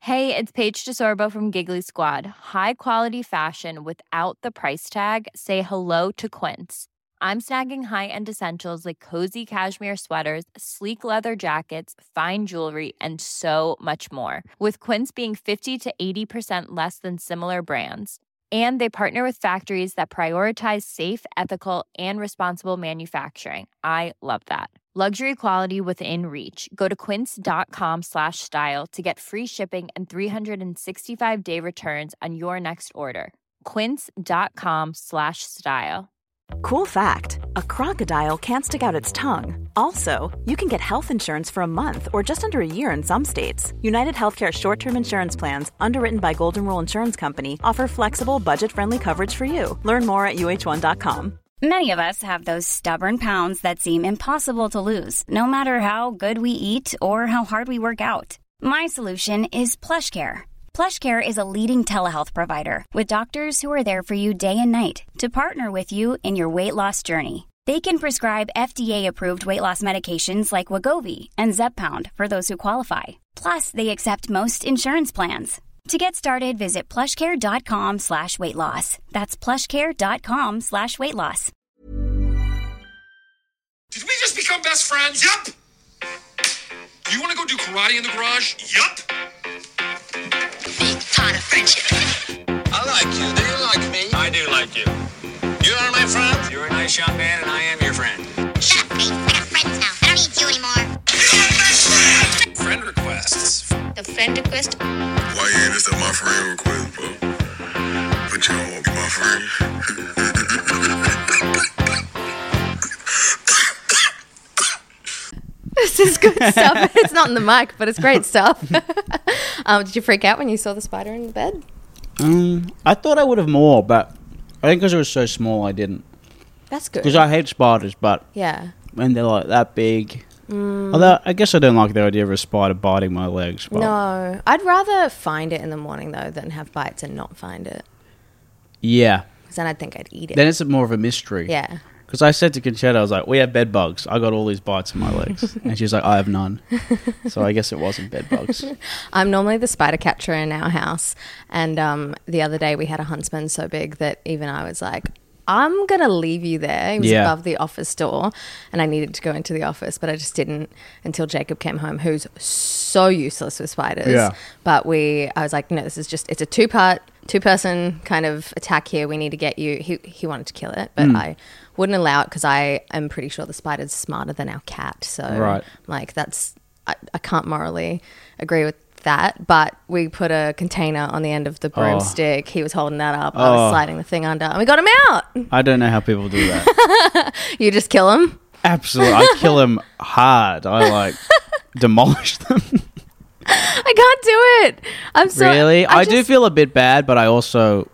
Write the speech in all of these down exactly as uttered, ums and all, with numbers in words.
Hey, it's Paige DeSorbo from Giggly Squad. High quality fashion without the price tag. Say hello to Quince. I'm snagging high-end essentials like cozy cashmere sweaters, sleek leather jackets, fine jewelry, and so much more. With Quince being fifty to eighty percent less than similar brands. And they partner with factories that prioritize safe, ethical, and responsible manufacturing. I love that. Luxury quality within reach. Go to quince.com slash style to get free shipping and three sixty-five day returns on your next order. Quince.com slash style. Cool fact, a crocodile can't stick out its tongue. Also, you can get health insurance for a month or just under a year in some states. United Healthcare short-term insurance plans, underwritten by Golden Rule Insurance Company, offer flexible, budget-friendly coverage for you. Learn more at U H one dot com. Many of us have those stubborn pounds that seem impossible to lose, no matter how good we eat or how hard we work out. My solution is PlushCare. PlushCare is a leading telehealth provider with doctors who are there for you day and night to partner with you in your weight loss journey. They can prescribe F D A-approved weight loss medications like Wegovy and Zepbound for those who qualify. Plus, they accept most insurance plans. To get started, visit plushcare.com slash weight loss. That's plushcare.com slash weight loss. Did we just become best friends? Yup! You want to go do karate in the garage? Yup! Big part of friendship. I like you. Do you like me? I do like you. You are my friend? You're a nice young man, and I am your friend. Shut up, Pete. I got friends now. I don't need you anymore. You're my friend! Friend requests. The friend request? Why you ain't this my friend request, bro? But you don't want to be my friend. This is good stuff. It's not in the mic, but it's great stuff. um, did you freak out when you saw the spider in the bed? Um, I thought I would have more, but I think because it was so small, I didn't. That's good. Because I hate spiders, but yeah, when they're like that big. Mm. Although I guess I don't like the idea of a spider biting my legs. But no, I'd rather find it in the morning though than have bites and not find it. Yeah. Because then I'd think I'd eat it. Then it's more of a mystery. Yeah. Because I said to Conchetta, I was like, we have bed bugs. I got all these bites in my legs. And she's like, I have none. So I guess it wasn't bed bugs. I'm normally the spider catcher in our house. And um, the other day we had a huntsman so big that even I was like, I'm going to leave you there. He was yeah. above the office door and I needed to go into the office, but I just didn't until Jacob came home, who's so useless with spiders. Yeah. But we, I was like, no, this is just, it's a two part, two person kind of attack here. We need to get you. He, he wanted to kill it, but mm. I wouldn't allow it because I am pretty sure the spider's smarter than our cat. So right. like that's, I, I can't morally agree with that, but we put a container on the end of the broomstick. Oh. He was holding that up. Oh. I was sliding the thing under and we got him out. I don't know how people do that. You just kill him? Absolutely. I kill him hard. I like demolish them. I can't do it. I'm sorry. Really? I, I just... do feel a bit bad, but I also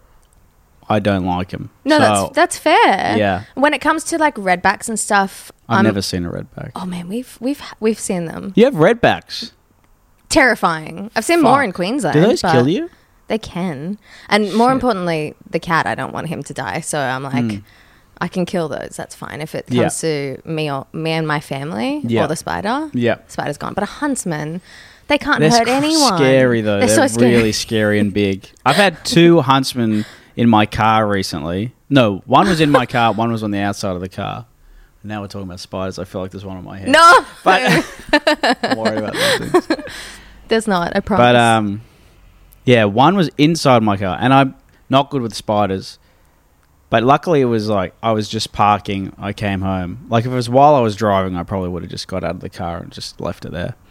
I don't like him. No, so, that's that's fair. Yeah. When it comes to like redbacks and stuff, I've I'm, never seen a redback. Oh man, we've we've we've seen them. You have redbacks. Terrifying. I've seen Fuck. more in Queensland. Do those kill you? They can. And more Shit. importantly, the cat, I don't want him to die. So I'm like, mm. I can kill those. That's fine. If it comes yeah. to me or me and my family yeah. or the spider, yeah. the spider's gone. But a huntsman, they can't They're hurt anyone. Scary though. They're, They're so scary. really scary and big. I've had two huntsmen in my car recently. No, one was in my car, one was on the outside of the car. Now we're talking about spiders. I feel like there's one on my head. No! But don't worry about those things. There's not, I promise. But, um, yeah, one was inside my car. And I'm not good with spiders. But luckily it was like, I was just parking. I came home. Like, if it was while I was driving, I probably would have just got out of the car and just left it there.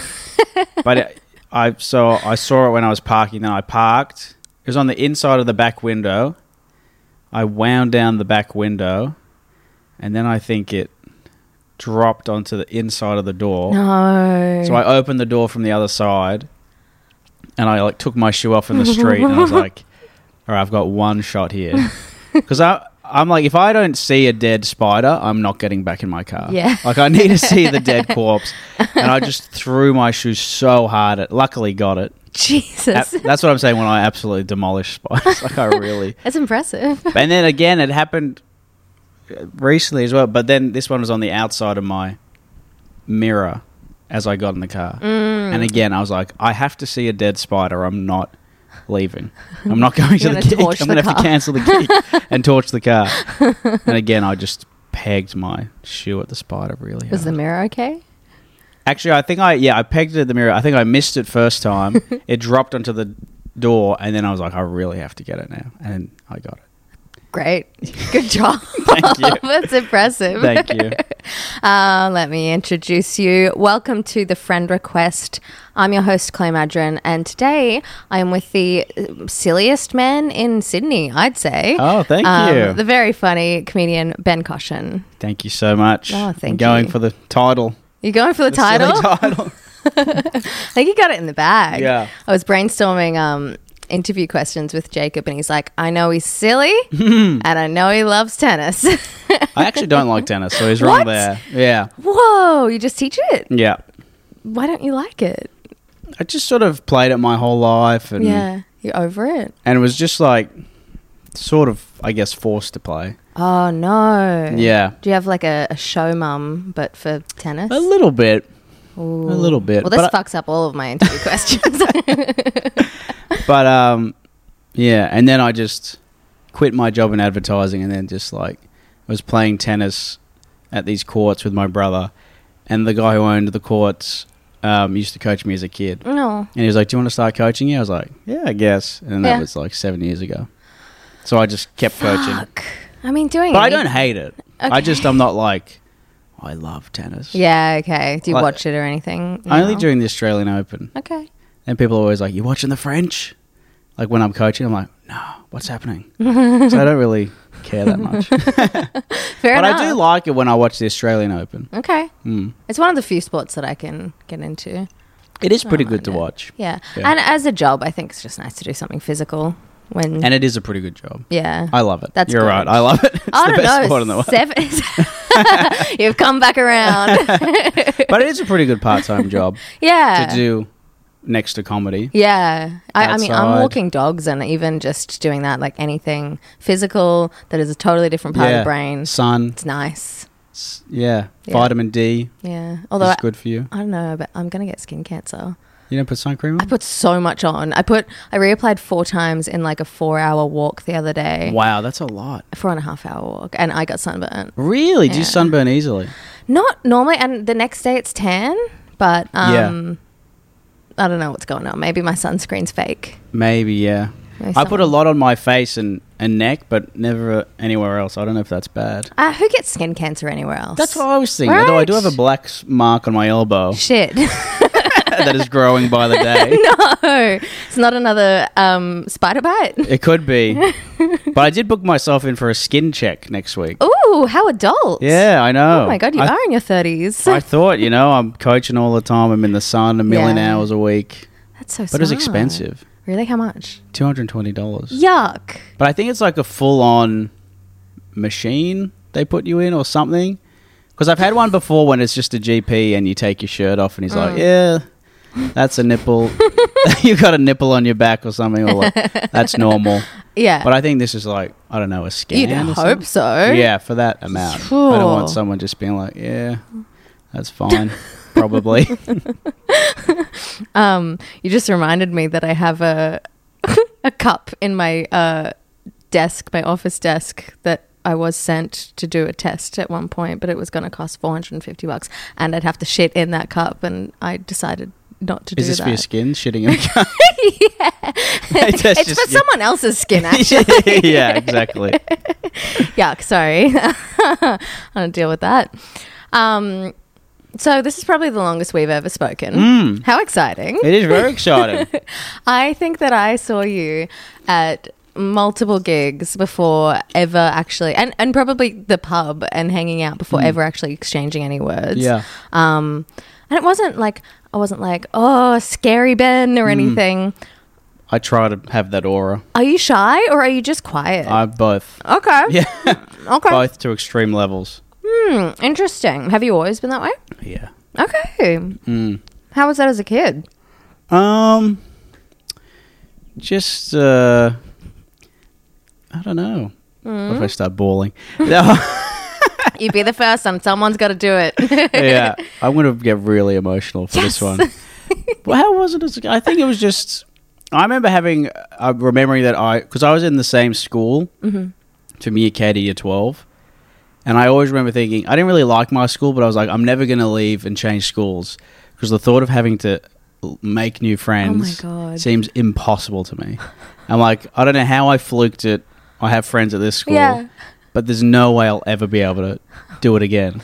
But it, I so I saw it when I was parking. Then I parked. It was on the inside of the back window. I wound down the back window. And then I think it dropped onto the inside of the door. No. So I opened the door from the other side and I like took my shoe off in the street and I was like, all right, I've got one shot here. Because I'm like, if I don't see a dead spider, I'm not getting back in my car. Yeah. Like I need to see the dead corpse. And I just threw my shoe so hard at luckily got it. Jesus. That's what I'm saying when I absolutely demolish spiders. Like I really. That's impressive. And then again, it happened recently as well, but then this one was on the outside of my mirror as I got in the car. Mm. And again, I was like, I have to see a dead spider. I'm not leaving. I'm not going to the gig. I'm going to have to cancel the gig and torch the car. And again, I just pegged my shoe at the spider really hard. Was the mirror okay? Actually, I think I, yeah, I pegged it at the mirror. I think I missed it first time. It dropped onto the door, and then I was like, I really have to get it now. And I got it. Great. Good job. Thank you. That's impressive. Thank you. Uh, let me introduce you. Welcome to the Friend Request. I'm your host, Chloe Madron, and today I am with the silliest man in Sydney, I'd say. Oh, thank um, you. The very funny comedian, Ben Caution. Thank you so much. Oh, thank I'm going you. for the title. You're going for the, the title? Silly title. I think you got it in the bag. Yeah. I was brainstorming um, interview questions with Jacob, and he's like, I know he's silly, and I know he loves tennis. I actually don't like tennis, so he's wrong What? there. Yeah. Whoa, you just teach it? Yeah. Why don't you like it? I just sort of played it my whole life. And, Yeah, you're over it. And it was just like, sort of, I guess, forced to play. Oh, no. Yeah. Do you have like a, a show mum, but for tennis? A little bit. Ooh. A little bit. Well, this But I- fucks up all of my interview questions. But, um, yeah, and then I just quit my job in advertising and then just, like, was playing tennis at these courts with my brother. And the guy who owned the courts um, used to coach me as a kid. No. And he was like, do you want to start coaching you? I was like, yeah, I guess. And that Yeah. was, like, seven years ago. So I just kept coaching. Fuck. I mean, doing But I any- don't hate it. I Okay. just, I'm not like, oh, I love tennis. Yeah, okay. Do you Like- watch it or anything? Only No? during the Australian Open. Okay. And people are always like, you watching the French? Like when I'm coaching, I'm like, no, what's happening? So I don't really care that much. Fair But enough. I do like it when I watch the Australian Open. Okay. Mm. It's one of the few sports that I can get into. It is pretty I good to mind it. watch. Yeah. Yeah. And as a job, I think it's just nice to do something physical when... And it is a pretty good job. yeah. I love it. That's You're good. right. I love it. It's I the don't best know. sport in the world. Seven... You've come back around. But it is a pretty good part-time job yeah. to do next to comedy. Yeah. I, I mean, I'm Outside. walking dogs, and even just doing that, like anything physical that is a totally different part of Yeah. the brain, Sun. it's nice. s- Yeah. Yeah. Vitamin D Yeah. Although, is I, good for you. I don't know, but I'm going to get skin cancer. You don't put sun cream I on? put so much on. I put, I reapplied four times in like a four hour walk the other day. Wow, that's a lot. Four and a half hour walk. And I got sunburnt. Really? Do you Yeah. sunburn easily? Not normally. And the next day it's tan, but um, I don't know what's going on. Maybe my sunscreen's fake. Maybe, yeah. Maybe I put a someone- lot on my face and, and neck, but never uh, anywhere else. I don't know if that's bad. Uh, who gets skin cancer anywhere else? That's what I was thinking. Although I do have a Right? black s- mark on my elbow Shit. that is growing by the day. No, it's not another um, spider bite. It could be. But I did book myself in for a skin check next week. Ooh, how adult. Yeah, I know. Oh my God, you I, are in your thirties. I thought, you know, I'm coaching all the time. I'm in the sun a million Yeah. hours a week. That's so But it's smart. expensive. Really? How much? two hundred twenty dollars. Yuck. But I think it's like a full-on machine they put you in or something. Because I've had one before when it's just a G P and you take your shirt off and he's like, yeah, that's a nipple. You got a nipple on your back or something. Or like, that's normal. Yeah. But I think this is like, I don't know, a scan. You'd or hope something. so. Yeah, for that amount. I don't want someone just being like, yeah, that's fine. Probably. Um, you just reminded me that I have a a cup in my uh, desk, my office desk, that I was sent to do a test at one point, but it was going to cost four hundred and fifty bucks, and I'd have to shit in that cup, and I decided not to Is do this that. for your skin? Shitting in a cup? It's That's for just- someone else's skin, actually. Yeah, exactly. Yuck, sorry. I don't deal with that. Um, so this is probably the longest we've ever spoken. Mm. How exciting. It is very exciting. I think that I saw you at multiple gigs before ever actually, and, and probably the pub and hanging out before Mm. ever actually exchanging any words. Yeah. Um, and it wasn't like, I wasn't like, oh, scary Ben or Mm. anything. I try to have that aura. Are you shy or are you just quiet? I both. okay. Yeah. Okay. Both to extreme levels. Hmm, interesting. Have you always been that way? Yeah. Okay. Mm. How was that as a kid? Um, just uh, I don't know. Mm. What if I start bawling? No. You'd be the first one. Someone's got to do it. Yeah, I'm going to get really emotional for Yes. this one. Well, how was it? As a, I think it was just. I remember having, uh, remembering that I, because I was in the same school Mm-hmm. from year K to year twelve, and I always remember thinking I didn't really like my school, but I was like, I'm never going to leave and change schools because the thought of having to l- make new friends Oh my God. seems impossible to me. I'm like, I don't know how I fluked it. I have friends at this school, Yeah. but there's no way I'll ever be able to do it again.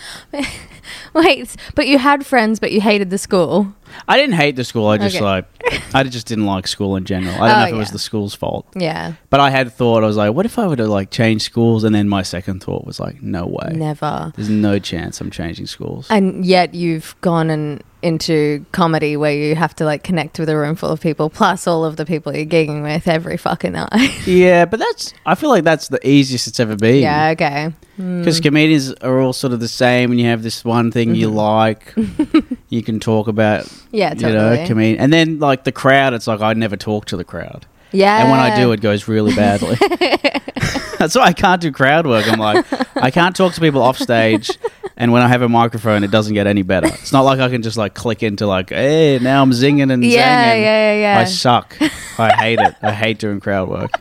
Wait, but you had friends, but you hated the school. I didn't hate the school. I just Okay. like, I just didn't like school in general. I don't Oh, know if it was yeah. the school's fault. Yeah. But I had thought, I was like, what if I were to like change schools? And then my second thought was like, no way. Never. There's no chance I'm changing schools. And yet you've gone and into comedy where you have to like connect with a room full of people plus all of the people you're gigging with every fucking night. Yeah, but that's, I feel like that's the easiest it's ever been. Yeah, okay. Because comedians are all sort of the same and you have this one thing you like, you can talk about, Yeah, you know, totally. comedian. And then like the crowd, it's like I never talk to the crowd. Yeah. And when I do, it goes really badly. That's why I can't do crowd work. I'm like, I can't talk to people off stage, and when I have a microphone, it doesn't get any better. It's not like I can just like click into like, hey, now I'm zinging and Yeah, zanging. yeah, yeah, yeah. I suck. I hate it. I hate doing crowd work.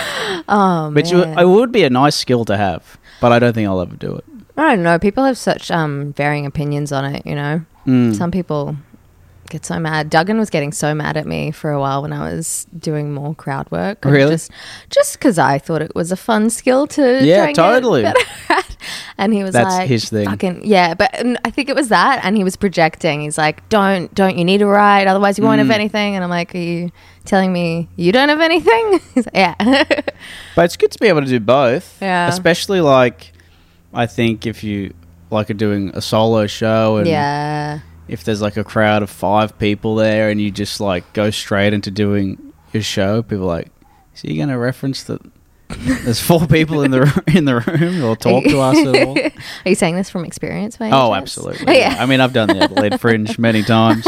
Oh, But you, man. it would be a nice skill to have, but I don't think I'll ever do it. I don't know. People have such um, varying opinions on it, you know. Mm. Some people get so mad. Duggan was getting so mad at me for a while when I was doing more crowd work. Really? Just just because I thought it was a fun skill to Yeah, try and get totally. better at. And he was That's like, his thing. Fucking, yeah, but and I think it was that. And he was projecting. He's like, don't, don't you need a ride? Otherwise you won't Mm. have anything. And I'm like, are you telling me you don't have anything? He's like, yeah. But it's good to be able to do both. Yeah. Especially like, I think if you like are doing a solo show and yeah. if there's like a crowd of five people there and you just like go straight into doing your show, people are like, so you going to reference that there's four people in the in the room or talk to us at all? Are you saying this from experience, mate? Oh, absolutely. Yeah. Yeah. I mean, I've done the Adelaide Fringe many times.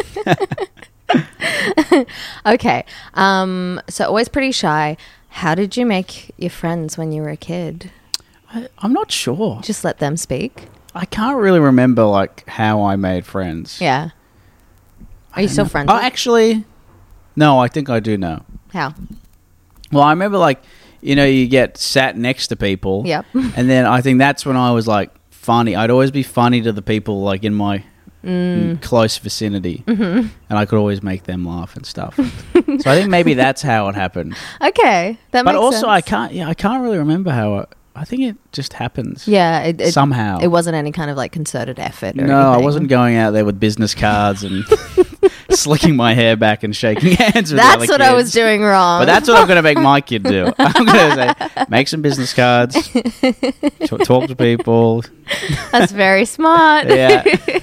Okay. Um, so always pretty shy. How did you make your friends when you were a kid? I, I'm not sure. Just let them speak? I can't really remember like how I made friends. Yeah. Are you don't still know. friends Oh, with- actually, no, I think I do know. How? Well, I remember like, you know, you get sat next to people. Yep. And then I think that's when I was like funny. I'd always be funny to the people like in my Mm. mm, close vicinity. Mm-hmm. And I could always make them laugh and stuff. So I think maybe that's how it happened. Okay. That But makes also sense. I can't, yeah, I can't really remember how I, I think it just happens. Yeah. It, it, Somehow. It wasn't any kind of like concerted effort or No, I anything. wasn't going out there with business cards and slicking my hair back and shaking hands with That's other what I was kids. doing wrong. But that's what I'm going to make my kid do. I'm going to say, make some business cards, t- talk to people. That's very smart. Yeah.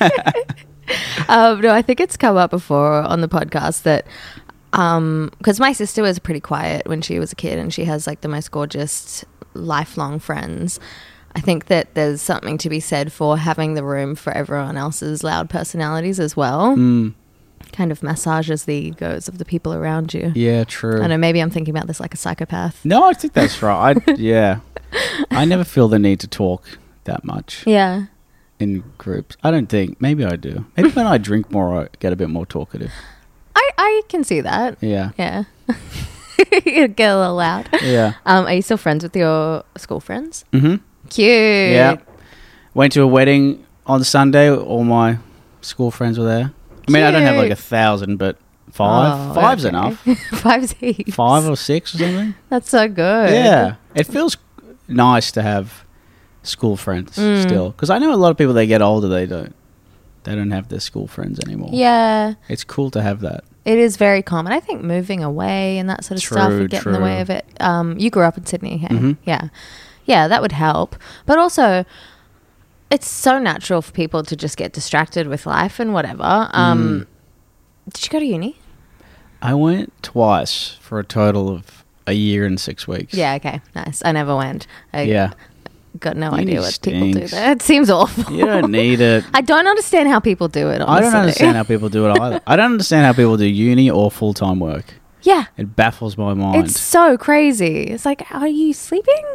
Um, no, I think it's come up before on the podcast that because my sister was pretty quiet when she was a kid and she has like the most gorgeous lifelong friends. I think that there's something to be said for having the room for everyone else's loud personalities as well. Mm, Kind of massages the egos of the people around you. yeah, true. I know, maybe I'm thinking about this like a psychopath. No, I think that's right. I, yeah. I never feel the need to talk that much Yeah. in groups. I don't think. Maybe I do. Maybe when I drink more, I get a bit more talkative. I, I can see that. Yeah. Yeah. You get a little loud. Yeah. Um, are you still friends with your school friends? Mm-hmm. Cute. Yeah. Went to a wedding on Sunday. All my school friends were there. I mean, I don't have like a Cute. thousand, but five. Oh, Five's okay. enough. Five's heaps. Five or six or something. That's so good. Yeah. It feels nice to have school friends Mm. still. Because I know a lot of people, they get older, they don't. They don't have their school friends anymore. Yeah. It's cool to have that. It is very common. I think moving away and that sort of stuff True, would get in the true. way of it. Um, you grew up in Sydney, hey? Mhm. Yeah. Yeah, that would help. But also, it's so natural for people to just get distracted with life and whatever. Um, Did you go to uni? I went twice for a total of a year and six weeks. Yeah, okay. Nice. I never went. I Yeah. got no Uni idea what people do stinks. there. It seems awful. You don't need it. I don't understand how people do it, honestly. I don't understand how people do it either. I don't understand how people do uni or full-time work. Yeah. It baffles my mind. It's so crazy. It's like, are you sleeping?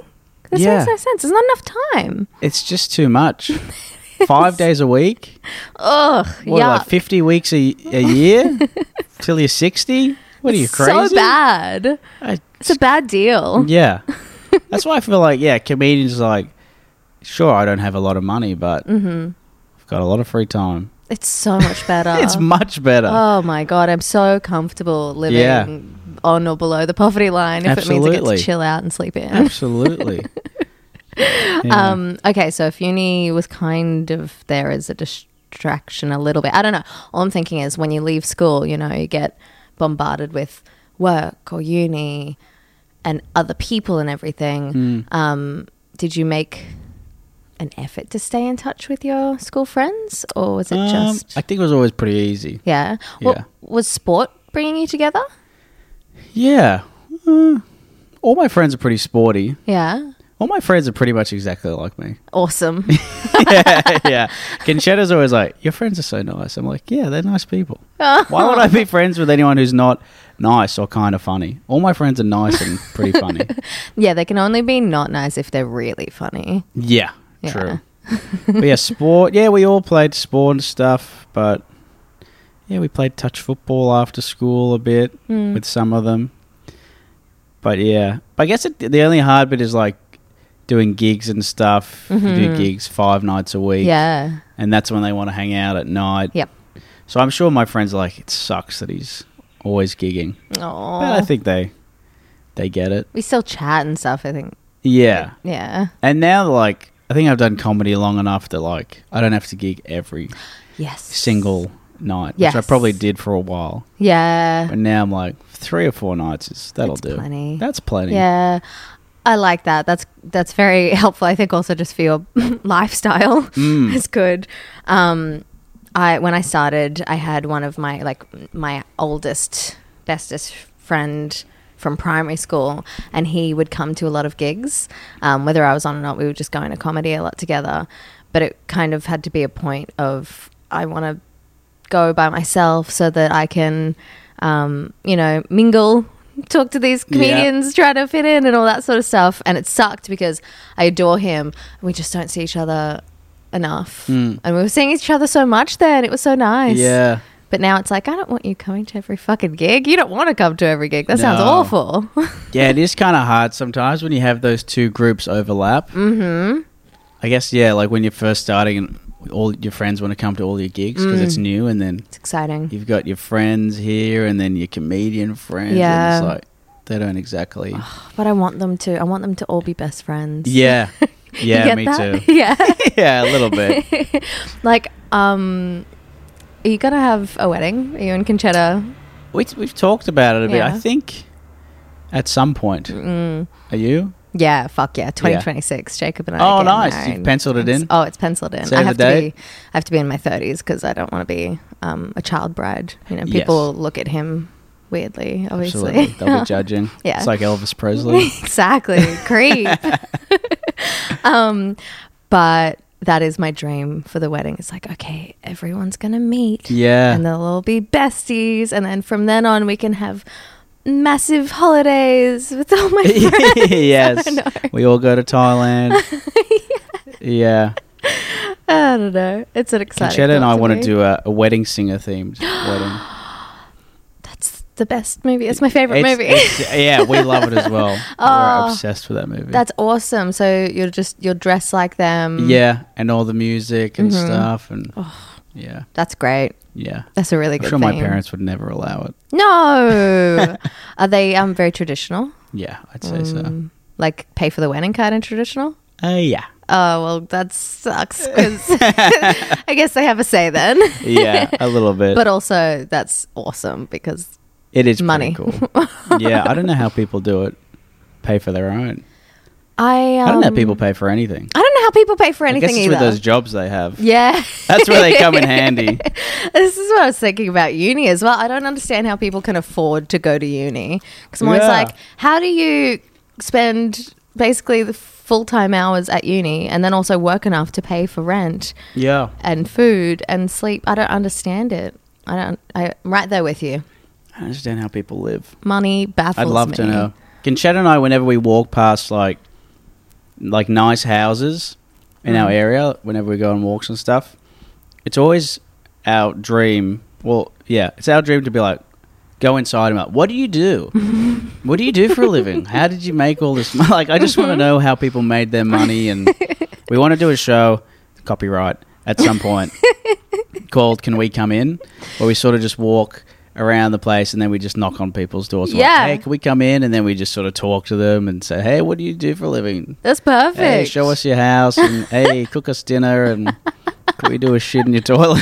This Yeah. makes no sense. There's not enough time. It's just too much. Five days a week. Ugh, What, yeah. like fifty weeks a, a year till you're sixty? What are you, crazy? So bad. I, It's a bad deal. yeah. That's why I feel like, yeah, comedians are like, sure, I don't have a lot of money, but Mm-hmm. I've got a lot of free time. It's so much better. It's much better. Oh my God, I'm so comfortable living Yeah. on or below the poverty line if it means I get Absolutely. to chill out and sleep in. Absolutely. Yeah. Um, okay, so if uni was kind of there as a distraction a little bit, I don't know. All I'm thinking is when you leave school, you know, you get bombarded with work or uni and other people and everything. Mm. Um, did you make an effort to stay in touch with your school friends, or was it Um, just I think it was always pretty easy. yeah? Yeah. What, was sport bringing you together? Yeah. Uh, all my friends are pretty sporty. Yeah. All my friends are pretty much exactly like me. Awesome. yeah, yeah. Conchetta's always like, your friends are so nice. I'm like, yeah, they're nice people. Why would I be friends with anyone who's not nice or kind of funny? All my friends are nice and pretty funny. Yeah, they can only be not nice if they're really funny. Yeah, Yeah. true. But yeah, sport. Yeah, we all played sport and stuff, but yeah, we played touch football after school a bit Mm. with some of them. But yeah, but I guess it, the only hard bit is like doing gigs and stuff. You do gigs five nights a week. Mm-hmm. Yeah. And that's when they want to hang out at night. Yep. So I'm sure my friends are like, it sucks that he's always gigging. Oh. But I think they they get it. We still chat and stuff, I think. Yeah. Yeah. And now, like, I think I've done comedy long enough that, like, I don't have to gig every Yes. single night, Yes. which I probably did for a while. Yeah. But now I'm like, three or four nights is that'll That's do. plenty. That's plenty. Yeah. I like that. That's that's very helpful. I think also just for your lifestyle. Mm. It's good. Um I when I started, I had one of my like my oldest, bestest friend from primary school, and he would come to a lot of gigs. Um, whether I was on or not, we were just going to comedy a lot together. But it kind of had to be a point of I want to go by myself so that I can, um, you know, mingle, talk to these comedians, try to fit in and all that sort of stuff. And it sucked because I adore him and we just don't see each other enough. Mm. And we were seeing each other so much then. It was so nice. Yeah. But now it's like, I don't want you coming to every fucking gig. You don't want to come to every gig. That sounds No. awful. Yeah, it is kind of hard sometimes when you have those two groups overlap. Mm-hmm. I guess, yeah, like when you're first starting and all your friends want to come to all your gigs because Mm. it's new, and then It's exciting. you've got your friends here and then your comedian friends. Yeah. And it's like, they don't exactly. But I want them to. I want them to all be best friends. Yeah. You Yeah, get me that? too. Yeah. Yeah, a little bit. Like, um, are you going to have a wedding? Are you and Conchetta? We, we've talked about it a bit. Yeah. I think at some point. Mm. Are you? Yeah, fuck yeah. twenty twenty-six. Jacob and I Oh, are getting nice. married. You've penciled it in? Oh, it's penciled in. Save I have the to date? be I have to be in my thirties because I don't want to be um, a child bride. You know, people Yes. will look at him weirdly, obviously. Absolutely. They'll be judging. Yeah. It's like Elvis Presley. Exactly. Creep. um, but that is my dream for the wedding. It's like, okay, everyone's going to meet. Yeah. And they'll all be besties. And then from then on, we can have massive holidays with all my friends. Yes. I don't know. We all go to Thailand. Yeah. I don't know. It's an exciting Conchetta and thought I want to me. do a, a wedding singer themed wedding. That's the best movie. It's my favorite It's- movie. it's- yeah, we love it as well. Oh, We're obsessed with that movie. That's awesome. So you'll just you'll dress like them. yeah, and all the music and Mhm. stuff, and yeah, That's great. yeah. That's a really I'm good sure my theme. parents would never allow it. No. Are they um very traditional? Yeah, I'd say so. Um, like pay for the wedding card in traditional? Uh, yeah, Oh, well, that sucks because I guess they have a say then. yeah, a little bit. But also, that's awesome because it is money. pretty cool. Yeah, I don't know how people do it. Pay for their own. I um, I don't know how people pay for anything. I don't know how people pay for I anything guess it's either. with those jobs they have. Yeah. That's where they come in handy. This is what I was thinking about uni as well. I don't understand how people can afford to go to uni because I'm always Yeah. like, how do you spend basically the full-time hours at uni and then also work enough to pay for rent Yeah, and food and sleep? I don't understand it. I don't. I, I'm right there with you. I don't understand how people live. Money baffles I'd love me. to know. Conchetta and I, whenever we walk past like like nice houses in Mm. our area whenever we go on walks and stuff, it's always our dream. Well, yeah, it's our dream to be like, go inside and be like, what do you do? What do you do for a living? How did you make all this money? Like, I just want to know how people made their money. And we want to do a show, copyright, at some point called Can We Come In? Where we sort of just walk around the place and then we just knock on people's doors. Yeah. Like, hey, can we come in? And then we just sort of talk to them and say, hey, what do you do for a living? That's perfect. Hey, show us your house. And hey, cook us dinner. And can we do a shit in your toilet?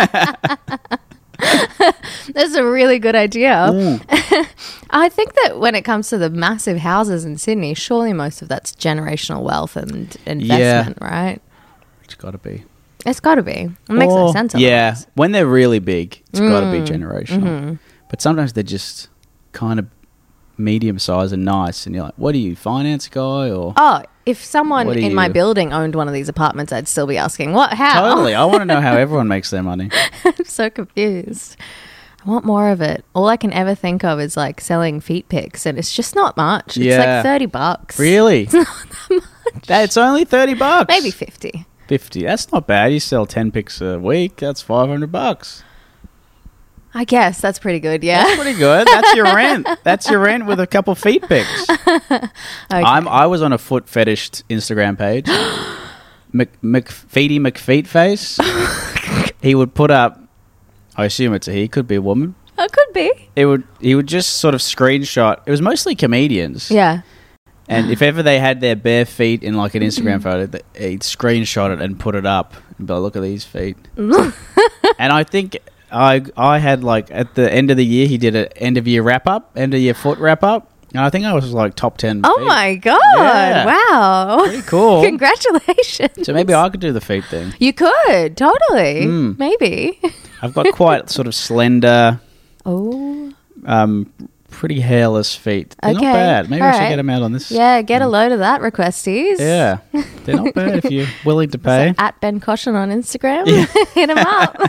That's a really good idea. Mm. I think that when it comes to the massive houses in Sydney, surely most of that's generational wealth and investment, right? It's got to be. It's got to be. It makes no Or- sense. Yeah, otherwise. when they're really big, it's got to be Mm, generational. mhm. But sometimes they're just kind of medium sized and nice, and you're like, "What are you, finance guy?" Or Oh, if someone What do in my you- building owned one of these apartments, I'd still be asking, "What? How?" totally, I want to know how everyone makes their money. I'm so confused. I want more of it. All I can ever think of is like selling feet pics, and it's just not much. It's Yeah. like thirty bucks. Really? It's not that much. That's only thirty bucks. Maybe fifty. Fifty. That's not bad. You sell ten pics a week. That's five hundred bucks. I guess that's pretty good. Yeah. That's pretty good. That's your rent. That's your rent with a couple feet pics. Okay. I'm. I was on a foot fetish Instagram page. Mc, McFeety McFeet face. He would put up. I assume it's a he. Could be a woman. It could be. It would. He would just sort of screenshot. It was mostly comedians. Yeah. And if ever they had their bare feet in like an Instagram photo, th- he'd screenshot it and put it up. And be like, look at these feet. And I think I I had like at the end of the year, he did an end of year wrap up, end of year foot wrap up. And I think I was like top ten. Oh feet. my god! Yeah. Wow. Pretty cool. Congratulations. So maybe I could do the feet thing. You could totally. Mm. Maybe. I've got quite sort of slender, Oh. um, pretty hairless feet. They're Okay. not bad. Maybe All I should right. get them out on this. Yeah, get a load of that, requesties. Yeah, they're not bad if you're willing to pay. So at Ben Caution on Instagram. Hit him up.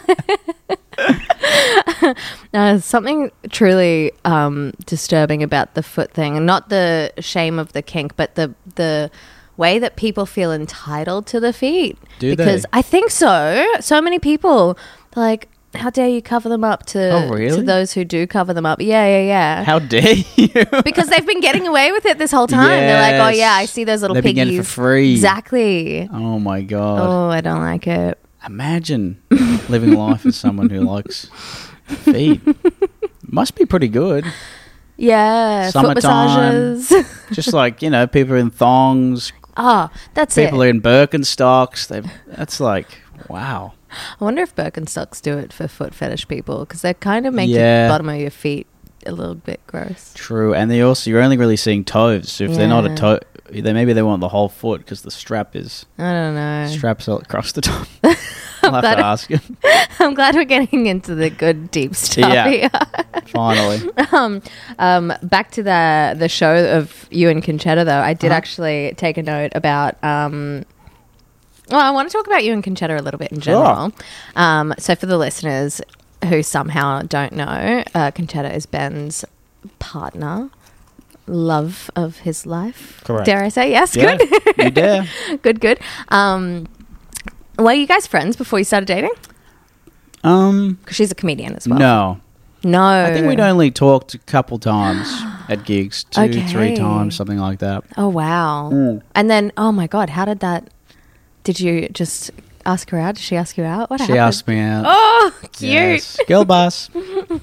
No, there's something truly um, disturbing about the foot thing, and not the shame of the kink, but the the way that people feel entitled to the feet. Do because they? I think so. So many people they're like, how dare you cover them up to, Oh, really? to those who do cover them up? Yeah, yeah, yeah. How dare you? Because they've been getting away with it this whole time. They're like, oh Yes. yeah, I see those little They've been piggies getting it for free. Exactly. Oh my god! Oh, I don't like it. Imagine living life as someone who likes feet. Must be pretty good. Yeah, Summertime. foot massages. Just like, you know, people are in thongs, Oh, that's people it. are in Birkenstocks. They that's like, wow. I wonder if Birkenstocks do it for foot fetish people because they kind of make Yeah. the bottom of your feet a little bit gross. True, and they also you're only really seeing toes. So if they're not a Yeah. toe, then maybe they want the whole foot because the strap is I don't know. straps all across the top. I'll have glad- to ask him. I'm glad we're getting into the good deep stuff Yeah. here. Finally, um, um, back to the the show of you and Conchetta, though. I did Uh-huh. actually take a note about. Um, well, I want to talk about you and Conchetta a little bit in general. Um, so, for the listeners who somehow don't know, uh, Conchetta is Ben's partner, love of his life. Correct. Dare I say yes? yeah, Good. you dare. good. Good. Um, were you guys friends before you started dating? Um, Because she's a comedian as well. no, No. I think we'd only talked a couple times at gigs, two, Okay. three times, something like that. Oh, wow. Mm. And then, oh my God, how did that, did you just ask her out? Did she ask you out? What She happened? asked me out. Oh, cute. Yes. Girl boss.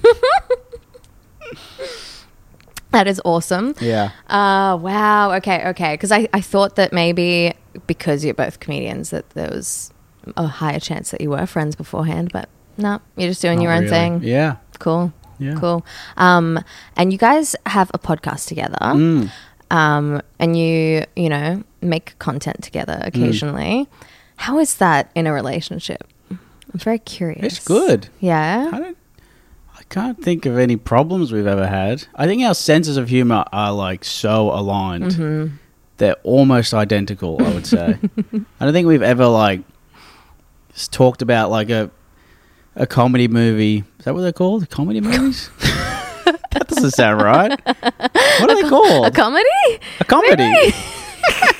That is awesome. Yeah. Uh, wow. Okay, okay. Because I, I thought that maybe because you're both comedians that there was a higher chance that you were friends beforehand, but no, you're just doing Not your own really. thing. Yeah. Cool. Yeah. Cool. Um, and you guys have a podcast together. Mm. Um, and you, you know, make content together occasionally. How is that in a relationship? I'm very curious. It's good. Yeah. I don't. I can't think of any problems we've ever had. I think our senses of humor are like so aligned. Mm-hmm. They're almost identical, I would say. I don't think we've ever like just talked about like a a comedy movie. Is that what they're called? Comedy movies? That doesn't sound right. What are they called? A comedy? A comedy.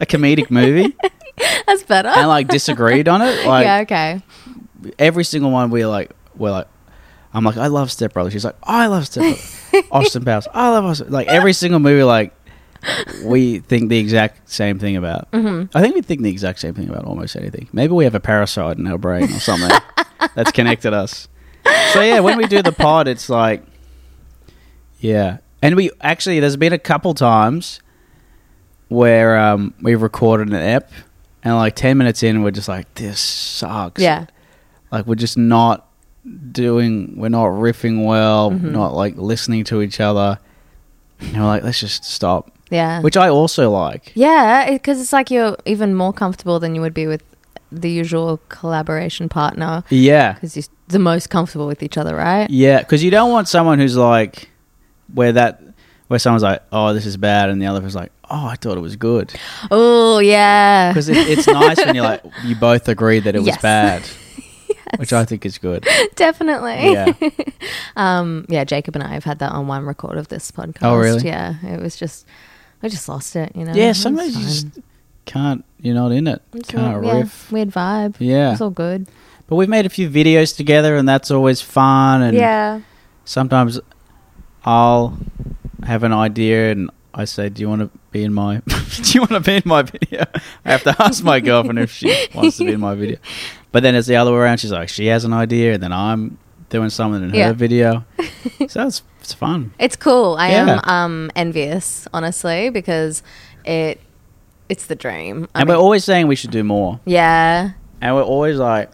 a comedic movie That's better. and like disagreed on it. Like yeah, okay. every single one we're like we're like I'm like I love Step Brothers. She's like oh, I love Step Brothers. Austin Powers. I love Austin. Like every single movie like we think the exact same thing about. Mm-hmm. I think we think the exact same thing about almost anything. Maybe we have a parasite in our brain or something that's connected us. So yeah, when we do the pod, it's like, yeah. And we actually, there's been a couple times where um, we've recorded an ep and like ten minutes in, we're just like, this sucks. Yeah. Like we're just not doing, we're not riffing well, Mm-hmm. not like listening to each other. And we're like, let's just stop. Yeah. Which I also like. Yeah, because it's like you're even more comfortable than you would be with the usual collaboration partner. Yeah. Because you're the most comfortable with each other, right? Yeah, because you don't want someone who's like, where that, where someone's like, oh, this is bad, and the other person's like, oh, I thought it was good. Oh, yeah. Because it, it's nice when you're like, you both agree that it was Yes. bad, Yes. which I think is good. Definitely. Yeah. um, yeah, Jacob and I have had that on one record of this podcast. Oh, really? Yeah, it was just, I just lost it, you know? Yeah, It was sometimes you fine. just can't, you're not in it. It's Can't all- yeah, riff. weird vibe. Yeah. It's all good. But we've made a few videos together, and that's always fun. And Yeah. sometimes I'll have an idea, and I say, do you want to be in my do you want to be in my video? I have to ask my girlfriend if she wants to be in my video. But then it's the other way around. She's like, she has an idea, and then I'm doing something in Yeah. her video. So it's it's fun. It's cool. I Yeah. am um, envious, honestly, because it it's the dream. I and mean, we're always saying we should do more. yeah. And we're always like,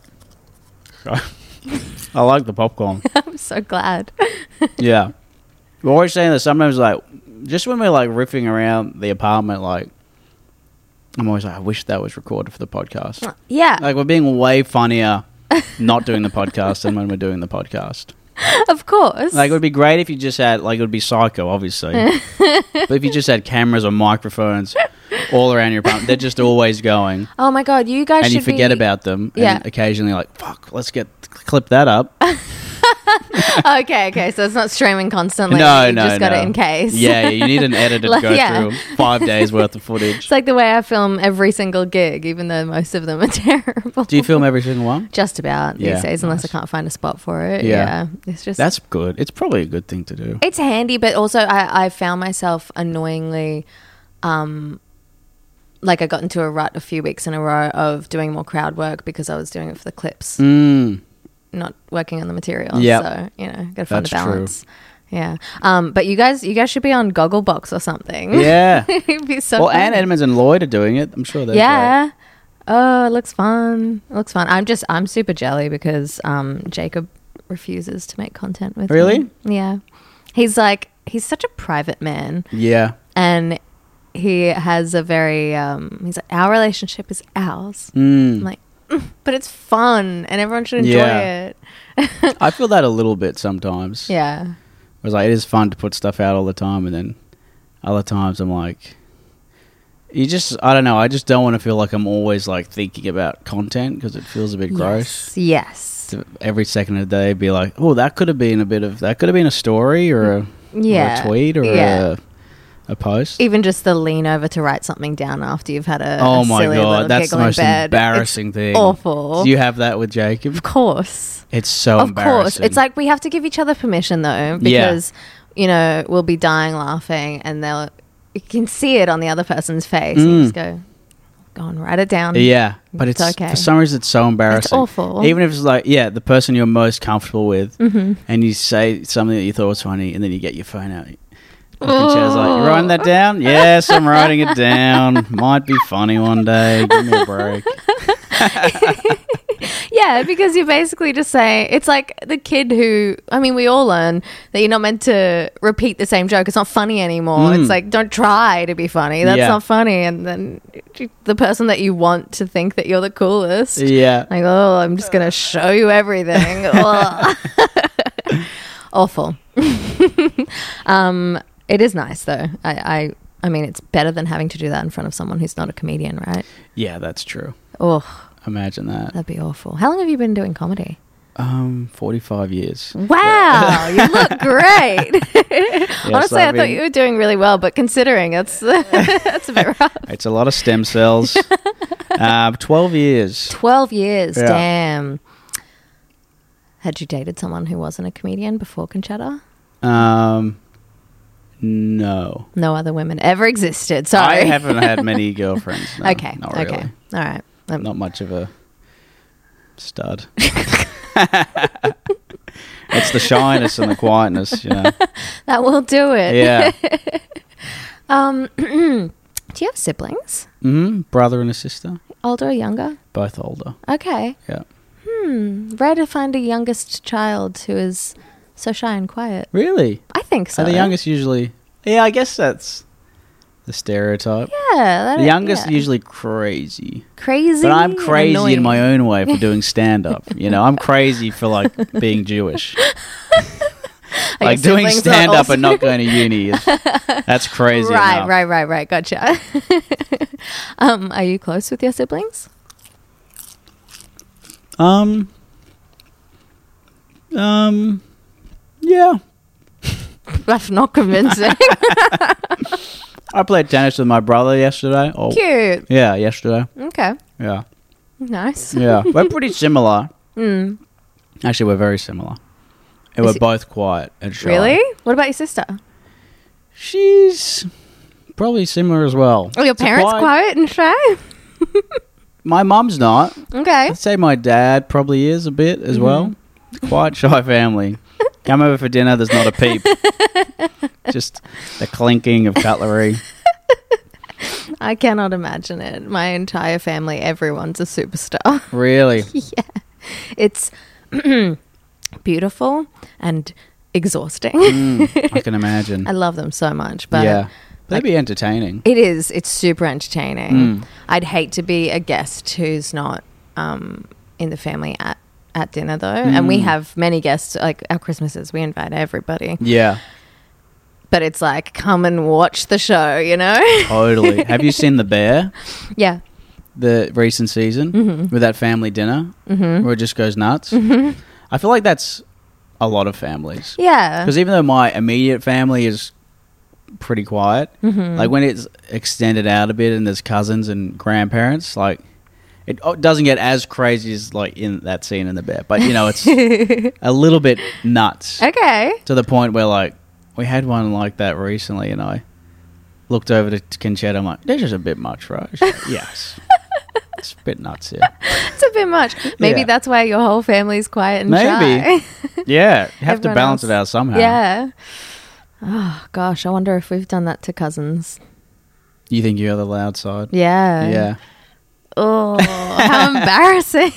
I like the popcorn. I'm so glad. Yeah. We're always saying that sometimes, like, just when we're, like, riffing around the apartment, like, I'm always like, I wish that was recorded for the podcast. Yeah. Like, we're being way funnier not doing the podcast than when we're doing the podcast. Of course. Like, it would be great if you just had, like, it would be psycho, obviously. But if you just had cameras or microphones all around your apartment, they're just always going. Oh my God, you guys And should you forget be... about them. Yeah. And occasionally, like, fuck, let's get, clip that up. okay, okay, so it's not streaming constantly. no, you no, just got no. it in case. Yeah, yeah, you need an editor Like, to go yeah. through five days worth of footage. It's like the way I film every single gig, even though most of them are terrible. Do you film every single one? Just about Yeah, these days, unless nice. I can't find a spot for it. Yeah. Yeah. It's just... That's good. It's probably a good thing to do. It's handy, but also I, I found myself annoyingly... um. Like I got into a rut a few weeks in a row of doing more crowd work because I was doing it for the clips, Mm, not working on the material. Yep. So, you know, gotta find That's a balance. Yeah. Um, but you guys you guys should be on Gogglebox or something. yeah. It'd be so Well, fun. Ann Edmonds and Lloyd are doing it. I'm sure they're Yeah. Oh, it looks fun. It looks fun. I'm just I'm super jelly because um Jacob refuses to make content with Really? me. Yeah. He's like he's such a private man. great. Yeah. And he has a very um he's like, our relationship is ours. Mm. I'm like, "Mm, but it's fun and everyone should enjoy Yeah. it. I feel that a little bit sometimes. Yeah. It's like, it is fun to put stuff out all the time, and then other times I'm like, you just, I don't know, I just don't want to feel like I'm always like thinking about content because it feels a bit gross. Yes. To every second of the day be like, oh, that could have been a bit of, that could have been a story or a, Yeah. or a tweet or Yeah. a, a post. Even just the lean over to write something down after you've had a, Oh a my silly little God, that's the giggle in most bed. embarrassing It's thing. Awful. Do you have that with Jacob? Of course. It's so Of embarrassing. course. It's like we have to give each other permission though, because, you know, we'll be dying laughing and they'll, you can see it on the other person's face. And you just go, go and write it down. Yeah, but it's, It's okay. for some reason it's so embarrassing. It's awful. Even if it's like, yeah, the person you're most comfortable with, Mm-hmm. and you say something that you thought was funny, and then you get your phone out. And Chad's like, you writing that down? Yes, I'm writing it down. Might be funny one day. Give me a break. Yeah, because you basically just say, it's like the kid who, I mean, we all learn that you're not meant to repeat the same joke. It's not funny anymore. Mm. It's like, don't try to be funny. That's Yeah. not funny. And then the person that you want to think that you're the coolest. Yeah. Like, oh, I'm just going to show you everything. Ugh. Awful. um, it is nice, though. I, I, I mean, it's better than having to do that in front of someone who's not a comedian, right? Yeah, that's true. Oh, Imagine that. that'd be awful. How long have you been doing comedy? Um, forty-five years. Wow, you look great. Honestly, I've I thought been- you were doing really well, but considering it's that's a bit rough. It's a lot of stem cells. uh, twelve years. Twelve years, Yeah. damn. Had you dated someone who wasn't a comedian before Conchetta? Um, no. No other women ever existed. Sorry, I haven't had many girlfriends. No, okay, not okay, really. all right. Um, Not much of a stud. It's the shyness and the quietness, you know. that will do it. Yeah. Um, do you have siblings? hmm Brother and a sister, Older or younger? both older. Okay. Yeah. Hmm. Rare to find a youngest child who is so shy and quiet. Really? I think so. So the youngest usually. Yeah, I guess that's the stereotype. Yeah. That The is- youngest yeah. are usually crazy. Crazy. But I'm crazy annoying. in my own way for doing stand up. You know, I'm crazy for like being Jewish. Are your Like doing siblings stand up also- and not going to uni is that's crazy. Right, enough. right, right, right. Gotcha. um, are you close with your siblings? Um Um Yeah. That's not convincing. I played tennis with my brother yesterday. Oh, Cute. yeah, yesterday. Okay. Yeah. Nice. Yeah. We're pretty similar. Mm. Actually, we're very similar. And Is we're it- both quiet and shy. Really? What about your sister? She's probably similar as well. Are your It's a parents quiet and shy? My mum's not. Okay. I'd say my dad probably is a bit as Mm-hmm. well. Quite shy family. Come over for dinner, there's not a peep. Just the clinking of cutlery. I cannot imagine it. My entire family, everyone's a superstar. Really? Yeah. It's beautiful and exhausting. Mm, I can imagine. I love them so much, but yeah. That'd be entertaining. it is. It's super entertaining. Mm. I'd hate to be a guest who's not um, in the family at, at dinner, though. And we Mm. have many guests, like our Christmases, we invite everybody. Yeah, But it's like, come and watch the show, you know? totally. Have you seen The Bear, Yeah. the recent season, Mm-hmm. with that family dinner Mm-hmm. where it just goes nuts? Mm-hmm. I feel like that's a lot of families. Yeah. Because even though my immediate family is pretty quiet, Mm-hmm. like when it's extended out a bit and there's cousins and grandparents, like it oh, doesn't get as crazy as like in that scene in The Bear, but you know it's a little bit nuts Okay. to the point where like we had one like that recently, and I looked over to Conchetta. I'm like, "This is a bit much, right?" She's like, yes, it's a bit nuts here. It's a bit much. Maybe Yeah. that's why your whole family's quiet and Maybe. shy. Yeah, you have to Everyone balance else- it out somehow. Yeah. Oh, gosh. I wonder if we've done that to cousins. You think you're the loud side? Yeah. Yeah. Oh, how embarrassing.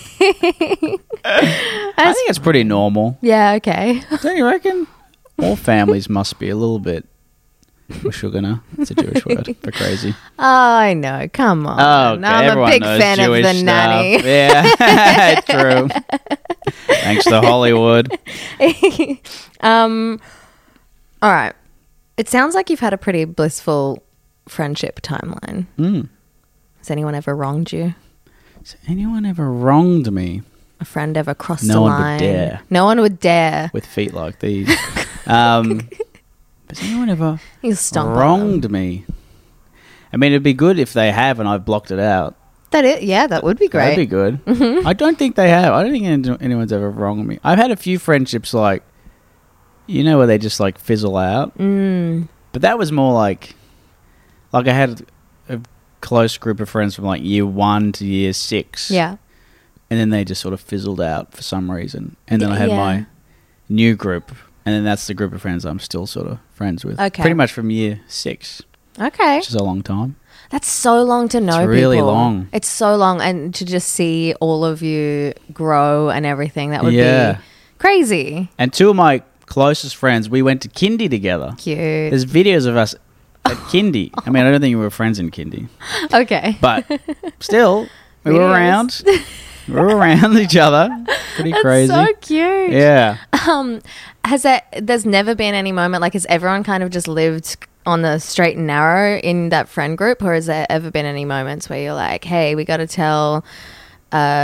I think it's pretty normal. Yeah, okay. Don't you reckon? All families must be a little bit Mashugana. It's a Jewish word for crazy. Oh, I know. Come on. Oh, okay. I'm Everyone a big knows fan Jewish of the stuff. nanny. Yeah, true. Thanks to Hollywood. um, all right. It sounds like you've had a pretty blissful friendship timeline. Mm. Has anyone ever wronged you? Has anyone ever wronged me A friend ever crossed No a one would line? dare. No one would dare. with feet like these? um, has anyone ever You stomp on them. wronged me? I mean, it'd be good if they have and I've blocked it out. That it? Yeah, that would be great. That'd be good. Mm-hmm. I don't think they have. I don't think any- anyone's ever wronged me. I've had a few friendships like, you know, where they just like fizzle out. Mm. But that was more like, like I had a close group of friends from like year one to year six. Yeah. And then they just sort of fizzled out for some reason. And then I had Yeah. my new group. And then that's the group of friends I'm still sort of friends with. Okay. Pretty much from year six, Okay. which is a long time. That's so long to know really people. long. It's so long. And to just see all of you grow and everything, that would Yeah. be crazy. And two of my closest friends, we went to kindy together. Cute. There's videos of us at kindy. I mean, I don't think we were friends in kindy. Okay. But still, we were Videos. around. We were around each other. Pretty That's crazy. so cute. Yeah. Um, has that? There's never been any moment like has everyone kind of just lived on the straight and narrow in that friend group, or has there ever been any moments where you're like, hey, we got to tell uh,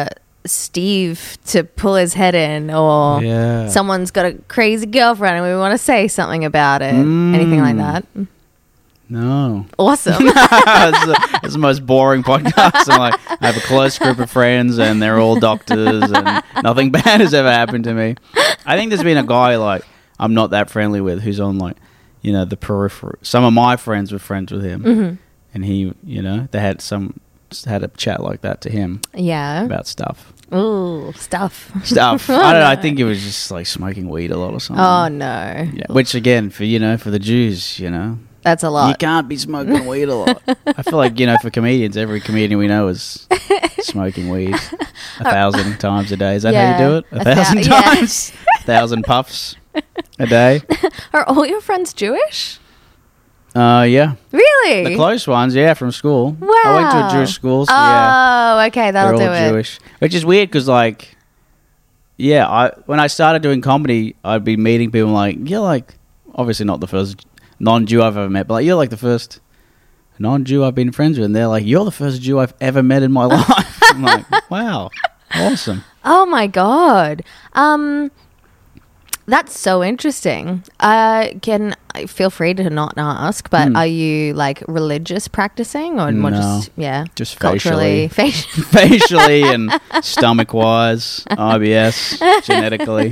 Steve to pull his head in, or Yeah. someone's got a crazy girlfriend and we want to say something about it. Mm. Anything like that? No. Awesome. it's, the, it's the most boring podcast. I'm like, I have a close group of friends and they're all doctors and nothing bad has ever happened to me. I think there's been a guy like I'm not that friendly with who's on like, you know, the periphery. Some of my friends were friends with him. Mm-hmm. And he, you know, they had some, had a chat like that to him Yeah. about stuff. Ooh, stuff. Stuff. I don't know. I think it was just like smoking weed a lot or something. Oh, no. Yeah. Which again, for, you know, for the Jews, you know. That's a lot. You can't be smoking weed a lot. I feel like, you know, for comedians, every comedian we know is smoking weed a thousand times a day. Is that Yeah. how you do it? A, A thou- thousand yeah. times? A thousand puffs a day? Are all your friends Jewish? Uh, yeah. Really? The close ones, yeah, from school. Wow. I went to a Jewish school, so oh, yeah. okay. They're That'll all do it. Jewish. Which is weird because, like, yeah, I when I started doing comedy, I'd be meeting people like, you're like, obviously not the first non-Jew I've ever met, but like, you're like the first non-Jew I've been friends with. And they're like, you're the first Jew I've ever met in my life. I'm like, wow, awesome. Oh, my God. Um... That's so interesting. Uh, can feel free to not ask, but Hmm. are you like religious practicing or more No. just yeah, Just culturally, facially. faci- Facially and stomach-wise, I B S, genetically.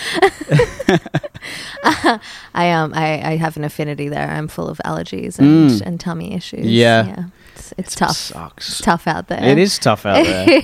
I um I, I have an affinity there. I'm full of allergies and, Mm. and tummy issues. Yeah. yeah. It's, it's tough. Sucks. It's tough out there. It is tough out there.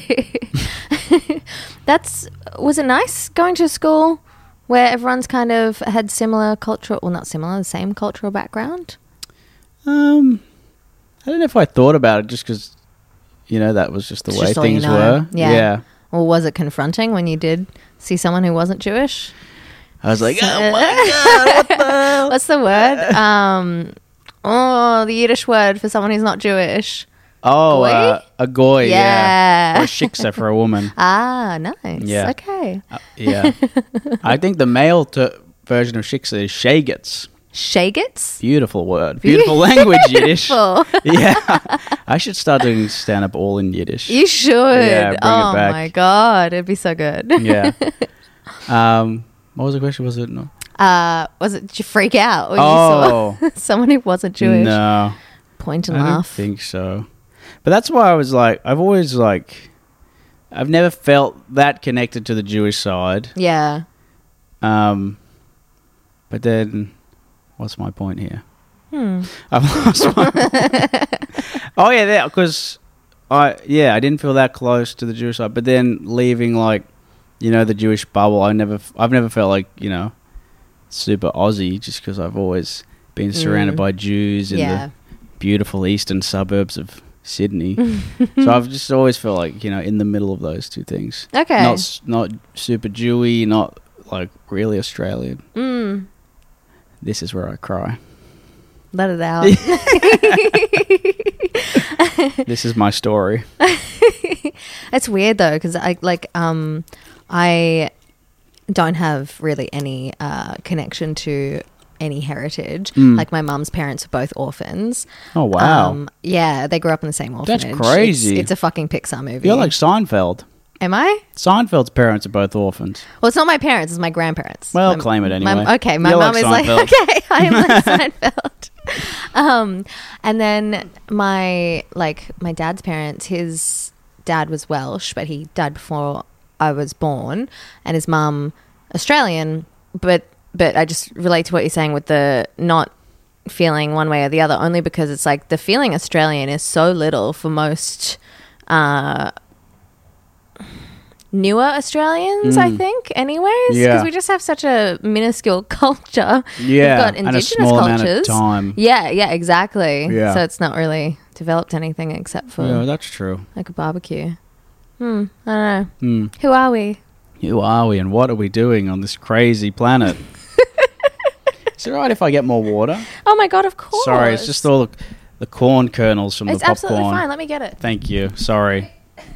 That's was it nice going to school where everyone's kind of had similar cultural, well, not similar, the same cultural background? Um, I don't know if I thought about it just because, you know, that was just the It's way just all you things know. were. Yeah. yeah. Or was it confronting when you did see someone who wasn't Jewish? I was like, oh my God, what the hell? What's the word? Um, oh, the Yiddish word for someone who's not Jewish. Oh, Goy? uh, a goy, yeah. Yeah. Or shiksa for a woman. Ah, nice. Yeah. Okay. Uh, yeah. I think the male ter- version of shiksa is shagets. Shagets? Beautiful word. Beautiful language, Yiddish. Beautiful. Yeah. I should start doing stand-up all in Yiddish. You should. Yeah, bring it oh back. my God. It'd be so good. Yeah. Um, what was the question? Was it no? Uh, was it, did you freak out when Oh. you saw someone who wasn't Jewish? No. Point and I don't laugh. think so. But that's why I was like, I've always like, I've never felt that connected to the Jewish side. Yeah. Um, but then, what's my point here? Hmm. I've lost my. Oh yeah, because I yeah I didn't feel that close to the Jewish side. But then leaving like, you know, the Jewish bubble, I never I've never felt like, you know, super Aussie just because I've always been surrounded Mm. by Jews in Yeah. the beautiful eastern suburbs of Sydney. So I've just always felt like, you know, in the middle of those two things. Okay. Not s- not super Jewy, not like really Australian. Mm. This is where I cry. Let it out. This is my story. It's weird though, because I like um, I don't have really any uh, connection to any heritage. Mm. Like my mum's parents are both orphans. Oh wow. Um, yeah, they grew up in the same orphanage. That's crazy. It's, it's a fucking Pixar movie. You're like Seinfeld. Am I? Seinfeld's parents are both orphans. Well, it's not my parents; it's my grandparents. Well, My- claim it my- anyway. okay, my You're mum like is like, Seinfeld. okay, I am like Seinfeld. Um, and then my like my dad's parents, his dad was Welsh, but he died before I was born, and his mum Australian. But but I just relate to what you're saying with the not feeling one way or the other, only because it's like the feeling Australian is so little for most. Uh, newer Australians, I Mm. think, anyways, because Yeah. we just have such a minuscule culture. Yeah, We've got and a indigenous small amount of cultures. time. Yeah, yeah, exactly. Yeah. So it's not really developed anything except for Yeah, that's true. like a barbecue. Hmm. I don't know. Hmm. Who are we? Who are we and what are we doing on this crazy planet? Is it right if I get more water? Oh my God! Of course. Sorry, it's just all the, the corn kernels from It's the popcorn. absolutely fine. Let me get it. Thank you. Sorry.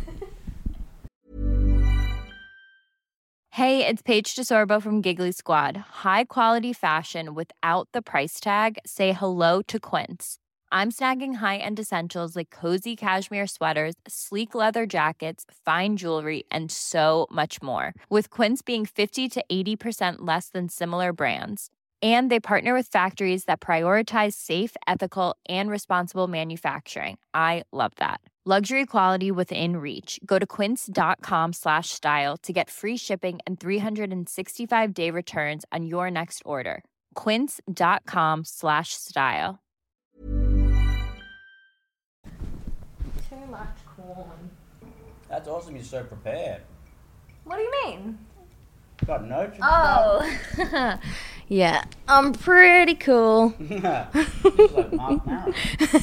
Hey, it's Paige DeSorbo from Giggly Squad. High quality fashion without the price tag. Say hello to Quince. I'm snagging high-end essentials like cozy cashmere sweaters, sleek leather jackets, fine jewelry, and so much more. With Quince being fifty to eighty percent less than similar brands. And they partner with factories that prioritize safe, ethical, and responsible manufacturing. I love that. Luxury quality within reach. Go to quince.com slash style to get free shipping and three sixty-five day returns on your next order. Quince.com slash style. Too much corn. That's awesome. You're so prepared. What do you mean? Got notes. Oh. Yeah, I'm pretty cool. Like Mark Maron.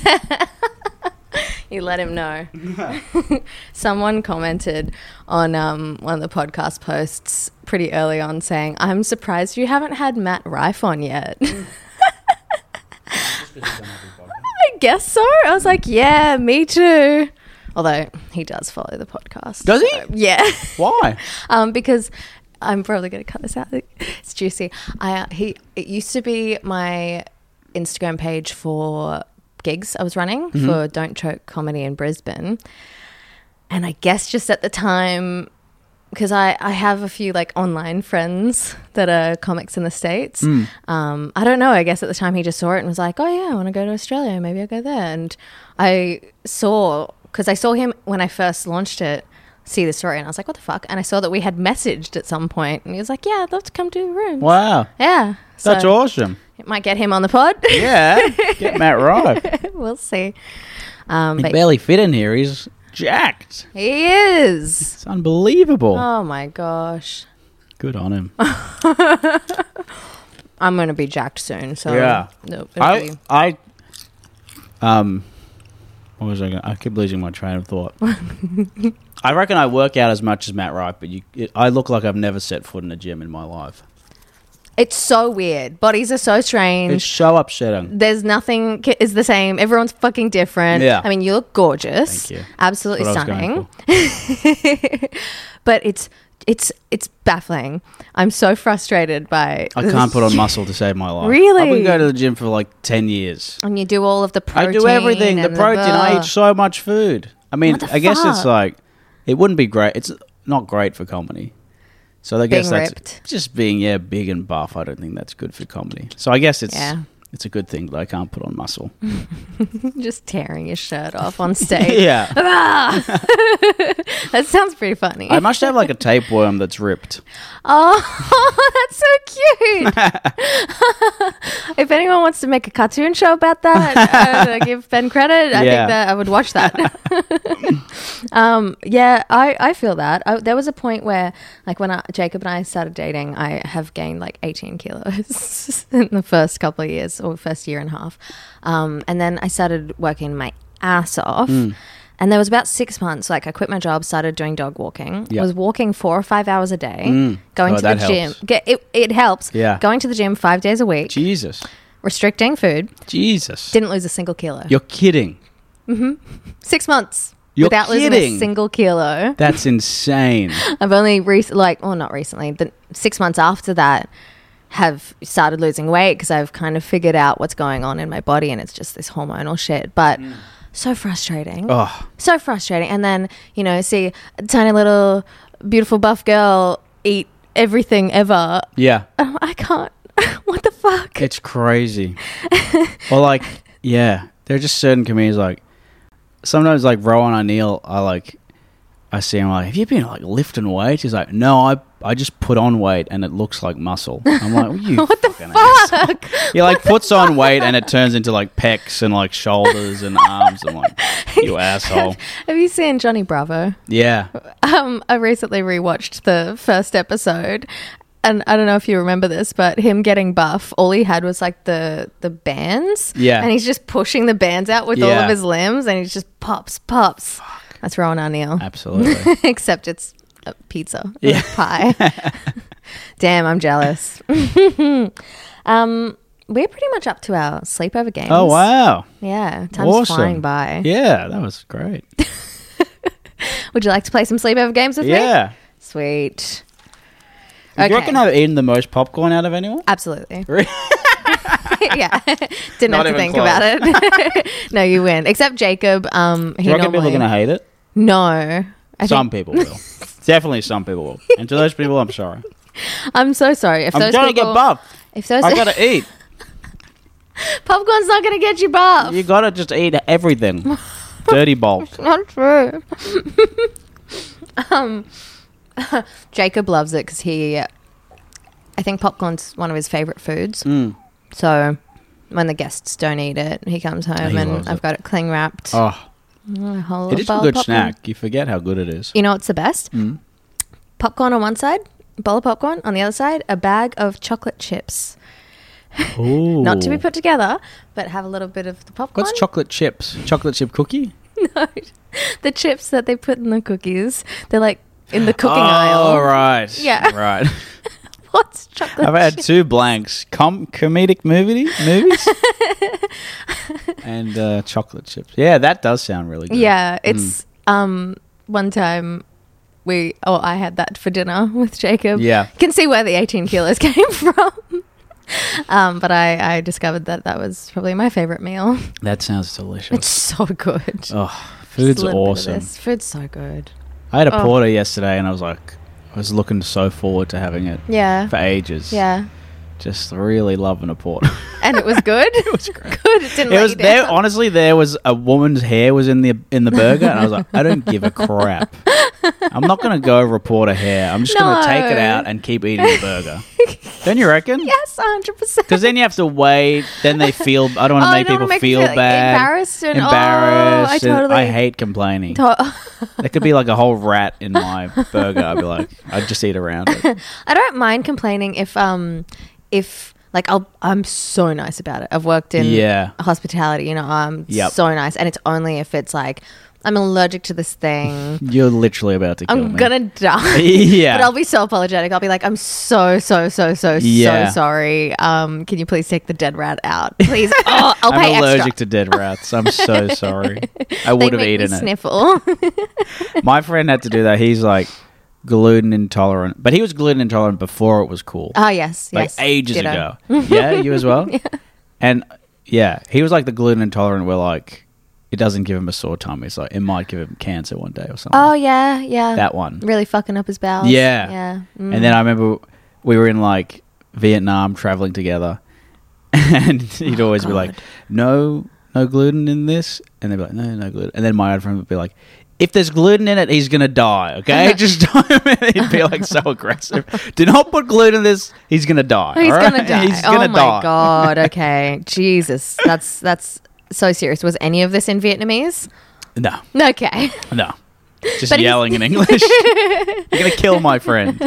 You let him know. Someone commented on um, one of the podcast posts pretty early on saying, I'm surprised you haven't had Matt Rife on yet. I guess so. I was like, yeah, me too. Although he does follow the podcast. Does he? So, yeah. Why? um, because I'm probably going to cut this out. It's juicy. I uh, he it used to be my Instagram page for gigs I was running mm-hmm. for Don't Choke Comedy in Brisbane. And I guess just at the time, because I, I have a few like online friends that are comics in the States. Mm. Um, I don't know. I guess at the time he just saw it and was like, oh yeah, I want to go to Australia. Maybe I'll go there. And I saw, because I saw him when I first launched it, see the story, and I was like, what the fuck? And I saw that we had messaged at some point, and he was like, yeah, I'd love to come do the room. Wow. Yeah. That's so awesome. It might get him on the pod. Yeah. Get Matt right. We'll see. Um, he but barely fit in here. He's jacked. He is. It's unbelievable. Oh my gosh. Good on him. I'm going to be jacked soon, so yeah. No, I, be... I, um, what was I going I keep losing my train of thought. I reckon I work out as much as Matt Rife, but you, it, I look like I've never set foot in a gym in my life. It's so weird. Bodies are so strange. It's so upsetting. There's nothing is the same. Everyone's fucking different. Yeah. I mean, you look gorgeous. Thank you. Absolutely That's stunning. But it's it's it's baffling. I'm so frustrated by I this. can't put on muscle to save my life. Really? I've been going to the gym for like ten years. And you do all of the protein. I do everything. The protein. The I eat so much food. I mean, What the I guess fuck? it's like, it wouldn't be great. It's not great for comedy. So I guess Being that's ripped. just being, yeah, big and buff. I don't think that's good for comedy. So I guess it's Yeah. it's a good thing that I can't put on muscle. Just tearing your shirt off on stage. Yeah. Ah! That sounds pretty funny. I must have like a tapeworm that's ripped. Oh, that's so cute. If anyone wants to make a cartoon show about that, uh, give Ben credit, I Yeah. think that I would watch that. um, yeah, I, I feel that. I, there was a point where, like, when I, Jacob and I started dating, I have gained like eighteen kilos in the first couple of years, or first year and a half. Um, and then I started working my ass off. Mm. And there was about six months, like I quit my job, started doing dog walking. Yep. I was walking four or five hours a day, Mm. going Oh, to the that gym. helps. Get, it, it helps. Yeah. Going to the gym five days a week, Jesus. restricting food, Jesus. didn't lose a single kilo. You're kidding. Six months You're without losing a kidding. single kilo. That's insane. I've only, rec- like, well, not recently, the six months after that, have started losing weight because I've kind of figured out what's going on in my body, and it's just this hormonal shit. But so frustrating. Oh, So frustrating. And then, you know, see a tiny little beautiful buff girl eat everything ever. yeah. Oh, I can't. What the fuck? It's crazy. Or like, yeah, there are just certain comedians like, sometimes like Rowan O'Neill, I like, I see him like, have you been like lifting weights? He's like, no, I I just put on weight and it looks like muscle. I'm like, well, you What the fucking asshole. fuck? He like puts on weight and it turns into like pecs and like shoulders and arms. I'm like, you asshole. Have you seen Johnny Bravo? Yeah. Um, I recently rewatched the first episode, and I don't know if you remember this, but him getting buff, all he had was like the the bands. Yeah. And he's just pushing the bands out with all Yeah. of his limbs, and he's just pops, pops. That's Rowan O'Neill. Absolutely. Except it's a pizza. Yeah. Pie. Damn, I'm jealous. um, we're pretty much up to our sleepover games. Oh, wow. Yeah, time's Awesome. flying by. Yeah, that was great. Would you like to play some sleepover games with me? Yeah. Sweet. Do you Okay. reckon I've eaten the most popcorn out of anyone? Absolutely. Really? yeah. Didn't Not have to even think about it. No, you win. Except Jacob. Um, he Do you reckon normally... people are going to hate it? No. I Some think... people will. Definitely some people will. And to those people, I'm sorry. I'm so sorry. If I'm those trying to people... get buff. If those... I got to eat. Popcorn's not going to get you buff. You got to just eat everything. Dirty bulk. Not true. um, Jacob loves it because he... I think popcorn's one of his favourite foods. Mm. So when the guests don't eat it, he comes home He and loves I've it. got it cling wrapped. Oh, A whole it is a bowl good of popcorn. snack. You forget how good it is. You know what's the best? Mm. Popcorn on one side, a bowl of popcorn. On the other side, a bag of chocolate chips. Ooh. Not to be put together, but have a little bit of the popcorn. What's chocolate chips? Chocolate chip cookie? No, the chips that they put in the cookies. They're like in the cooking oh, aisle. Oh, right. Yeah. Right. What's chocolate I've had chips? two blanks. Com- comedic movie movies and uh, chocolate chips. Yeah, that does sound really good. Yeah, it's um one time we oh I had that for dinner with Jacob. Yeah. You can see where the eighteen kilos came from. um, but I I discovered that that was probably my favorite meal. That sounds delicious. It's so good. Oh, Just food's a little bit of awesome. this. Food's so good. I had a Oh. porter yesterday and I was like, I was looking so forward to having it Yeah. for ages. Yeah. Just really loving a porter. And it was good. it was great. Good. It didn't It let was you there. down. Honestly, there was a woman's hair was in the in the burger, and I was like, I don't give a crap. I'm not going to go report a hair. I'm just going No. to take it out and keep eating the burger. Don't you reckon? Yes, one hundred percent. Because then you have to wait. Then they feel. I don't want to Oh, make I don't people wanna make feel, you feel, like, bad, embarrassed and- oh, embarrassed. I and totally- I hate complaining. To- There could be like a whole rat in my burger. I'd be like, I'd just eat around it. I don't mind complaining if um if like I'll I'm so nice about it. I've worked in Yeah. hospitality, you know, I'm Yep. so nice, and it's only if it's like I'm allergic to this thing. You're literally about to kill I'm me. gonna die. Yeah. But I'll be so apologetic. I'll be like, I'm so, so, so, so, Yeah. so sorry. Um, can you please take the dead rat out? Please. Oh, I'll I'm pay allergic extra. to dead rats. I'm so sorry. I They would have make eaten me it. sniffle. My friend had to do that. He's like gluten intolerant, but he was gluten intolerant before it was cool. Oh, yes, like yes. ages Ditto. ago. Yeah, you as well. Yeah. And yeah, he was like the gluten intolerant where like it doesn't give him a sore tummy. It's like it might give him cancer one day or something. Oh, yeah, yeah. That one. Really fucking up his bowels. Yeah. Yeah. Mm. And then I remember we were in like Vietnam traveling together, and he'd always be like, "No, no gluten in this," and they'd be like, "No, no gluten." And then my other friend would be like, "If there's gluten in it, he's gonna die. Okay, just don't." He'd be like so aggressive. Do not put gluten in this. He's gonna die. He's all right? gonna die. He's gonna oh my die. god. Okay. Jesus. That's that's so serious. Was any of this in Vietnamese? No, Okay. no. Just But he's- yelling in English. You're gonna kill my friend.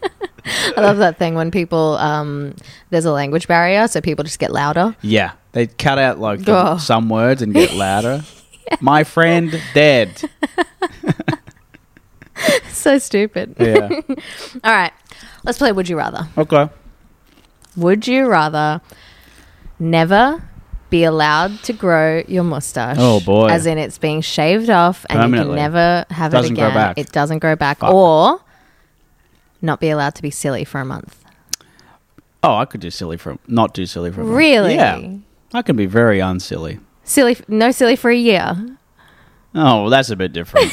I love that thing when people um there's a language barrier, so people just get louder. Yeah, they cut out like the- Oh. some words and get louder. My friend dead. So stupid. Yeah. All right. Let's play Would You Rather. Okay. Would you rather never be allowed to grow your mustache? Oh, boy. As in it's being shaved off and you can Permanently. never have Doesn't it grow again. back. It doesn't grow back. Fuck. Or not be allowed to be silly for a month. Oh, I could do silly for not do silly for a month. Really? Yeah, I can be very unsilly. Silly f- no silly for a year. Oh, well, that's a bit different.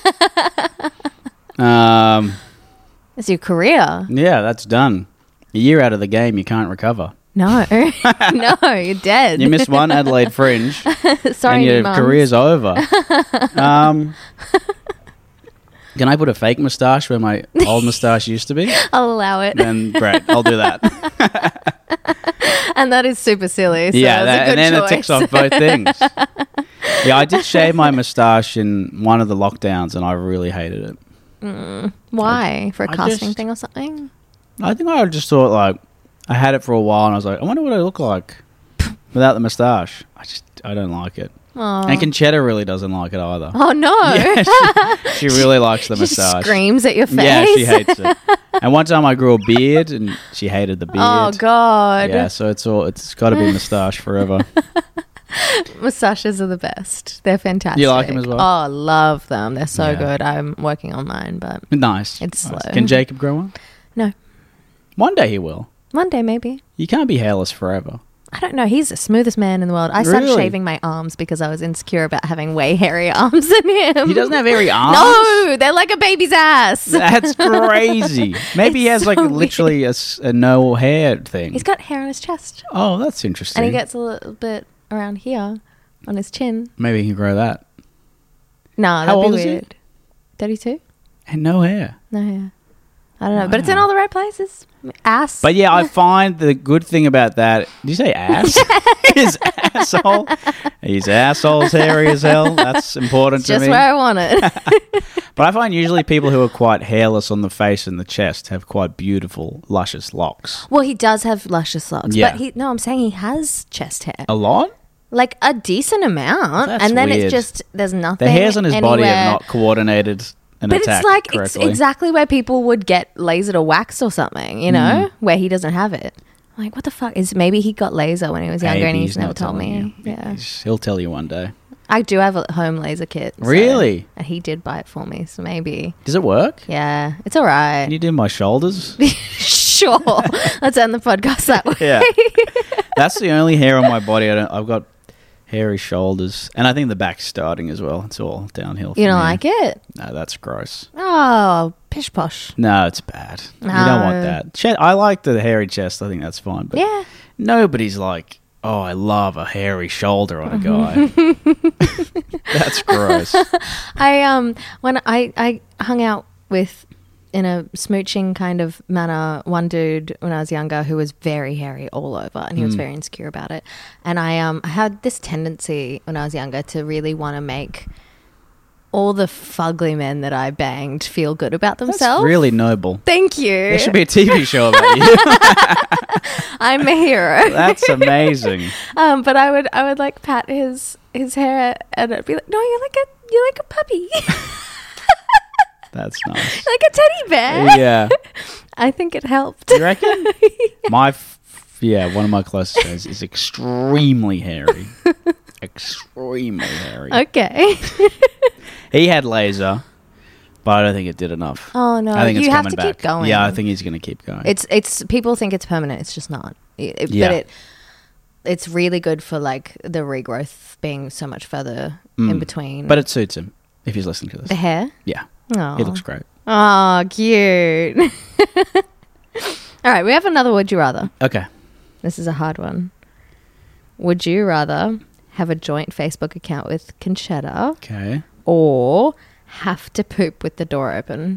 um, It's your career. yeah, that's done. A year out of the game, you can't recover. No. No, you're dead. You miss one Adelaide Fringe, Sorry, and your mums. career's over. um, can I put a fake moustache where my old moustache used to be? I'll allow it. Then great, I'll do that. And that is super silly. So yeah, it's that, a good and then choice. it ticks off both things. Yeah, I did shave my moustache in one of the lockdowns, and I really hated it. Mm. Why? For a I casting just- thing or something? I think I just thought like I had it for a while, and I was like, I wonder what I look like without the moustache. I just I don't like it. Oh. And Conchetta really doesn't like it either. Oh, no. Yeah, she, she really likes the She moustache. screams at your face. Yeah, she hates it. And one time I grew a beard, and she hated the beard. Oh, God. Yeah, so it's all it's got to be moustache forever. Moustaches are the best. They're fantastic. You like 'em as well? Oh, love them. They're so Yeah. good. I'm working on mine, but Nice. It's nice. slow. Can Jacob grow one? no. One day he will. One day, maybe. You can't be hairless forever. I don't know. He's the smoothest man in the world. I started Really? shaving my arms because I was insecure about having way hairy arms than him. He doesn't have hairy arms? No, they're like a baby's ass. That's crazy. Maybe he has It's like so literally a, s- a no hair thing. He's got hair on his chest. Oh, that's interesting. And he gets a little bit around here on his chin. Maybe he can grow that. No, How that'd old be is he? weird. thirty-two? And no hair. No hair. I don't know. But it's in all the right places. Ass. But yeah, I find the good thing about that. Did you say ass? His asshole. His asshole's hairy as hell. That's important to just me. where I want it. But I find usually people who are quite hairless on the face and the chest have quite beautiful, luscious locks. Well, he does have luscious locks. Yeah. But he no, I'm saying he has chest hair. A lot? Like a decent amount. That's and then weird. it's just, there's nothing. The hairs on his body anywhere. have not coordinated an But attack it's like it's correctly. exactly where people would get lasered or waxed or something, you know, Mm. where he doesn't have it. I'm like, what the fuck? Is maybe he got laser when he was younger Maybe and he's he's never not told telling me. you. Yeah. He's- He'll tell you one day. I do have a home laser kit. so- Really? And he did buy it for me, so maybe. Does it work? Yeah, it's all right. Can you do my shoulders? Sure. Let's end the podcast that way. Yeah. That's the only hair on my body. I don't, I've got hairy shoulders. And I think the back's starting as well. It's all downhill. You from don't here. like it? No, that's gross. Oh, pish posh. No, it's bad. You don't want No. that. Che- I like the hairy chest. I think that's fine. But Yeah. nobody's like, oh, I love a hairy shoulder on a guy. That's gross. I um when I I hung out with in a smooching kind of manner one dude when I was younger who was very hairy all over and he was Mm. very insecure about it. And I um I had this tendency when I was younger to really want to make all the fugly men that I banged feel good about That's themselves. really noble. Thank you. There should be a T V show about you. I'm a hero. That's amazing. Um, but I would I would like pat his his hair and I'd be like, no, you're like a you're like a puppy. That's nice. Like a teddy bear. Yeah. I think it helped. You reckon? My, f- yeah, one of my closest friends is extremely hairy. Extremely hairy. Okay. He had laser, but I don't think it did enough. Oh no, I think it's you have coming to back. keep going. Yeah, I think he's going to keep going. It's it's people think it's permanent. It's just not. It, it- Yeah. But it it's really good for like the regrowth being so much further in Mm. between. But it suits him if he's listening to this. the hair. Yeah. Oh, He looks great. Oh, cute. All right, we have another. Would you rather? Okay. This is a hard one. Would you rather have a joint Facebook account with Conchetta Okay. or have to poop with the door open?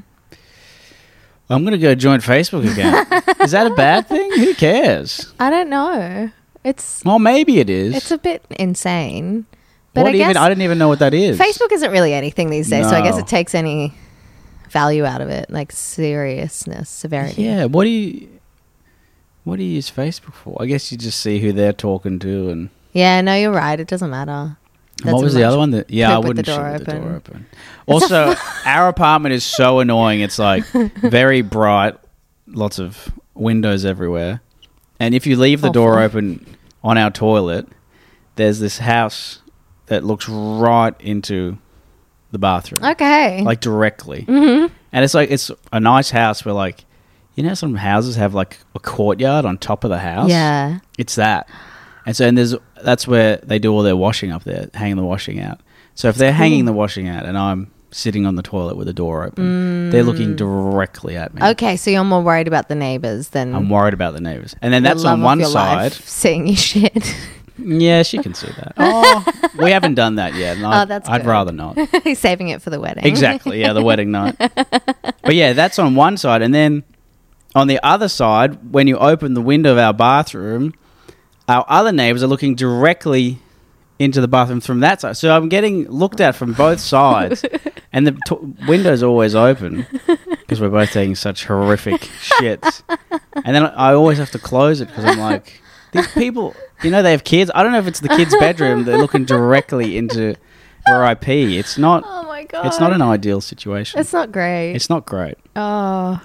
I'm going to go join Facebook again. Is that a bad thing? Who cares? I don't know. It's Well, maybe it is. it's a bit insane. But what I even? guess I didn't even know what that is. Facebook isn't really anything these days, so I guess No. it takes any value out of it, like seriousness, severity. Yeah. What do you? What do you use Facebook for? I guess you just see who they're talking to and. Yeah, no, you're right. It doesn't matter. And what was the much other one? That, yeah, I poop with the wouldn't door shit with the door open. open. Also, our apartment is so annoying. It's like very bright, lots of windows everywhere. And if you leave the door Awful. open on our toilet, there's this house that looks right into the bathroom. Okay. Like directly. Mhm. And it's like, it's a nice house where like, you know, some houses have like a courtyard on top of the house. Yeah. It's that. And so, and there's, that's where they do all their washing up there, hanging the washing out. So if they're cool. hanging the washing out and I'm sitting on the toilet with the door open, they're looking directly at me. Okay, so you're more worried about the neighbours than I'm worried about the neighbours. And then the that's love on of one your side. life seeing you shit. Yeah, she can see that. Oh, we haven't done that yet. And Oh, I'd, that's I'd good. rather not. He's saving it for the wedding. Exactly. Yeah, the wedding night. But yeah, that's on one side. And then on the other side, when you open the window of our bathroom, our other neighbours are looking directly into the bathroom from that side. So I'm getting looked at from both sides. And the t- window's always open because we're both taking such horrific shits. And then I always have to close it because I'm like, these people, you know, they have kids. I don't know if it's the kid's bedroom. They're looking directly into where I pee. It's not. Oh my god. It's not an ideal situation. It's not great. It's not great. Oh.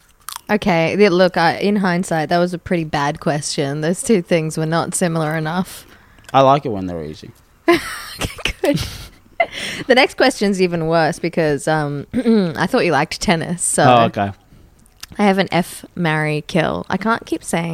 Okay. Yeah, look, I, in hindsight, that was a pretty bad question. Those two things were not similar enough. I like it when they're easy. Okay, good. The next question's even worse because um, I thought you liked tennis. So Oh, okay. I have an F, marry, kill. I can't keep saying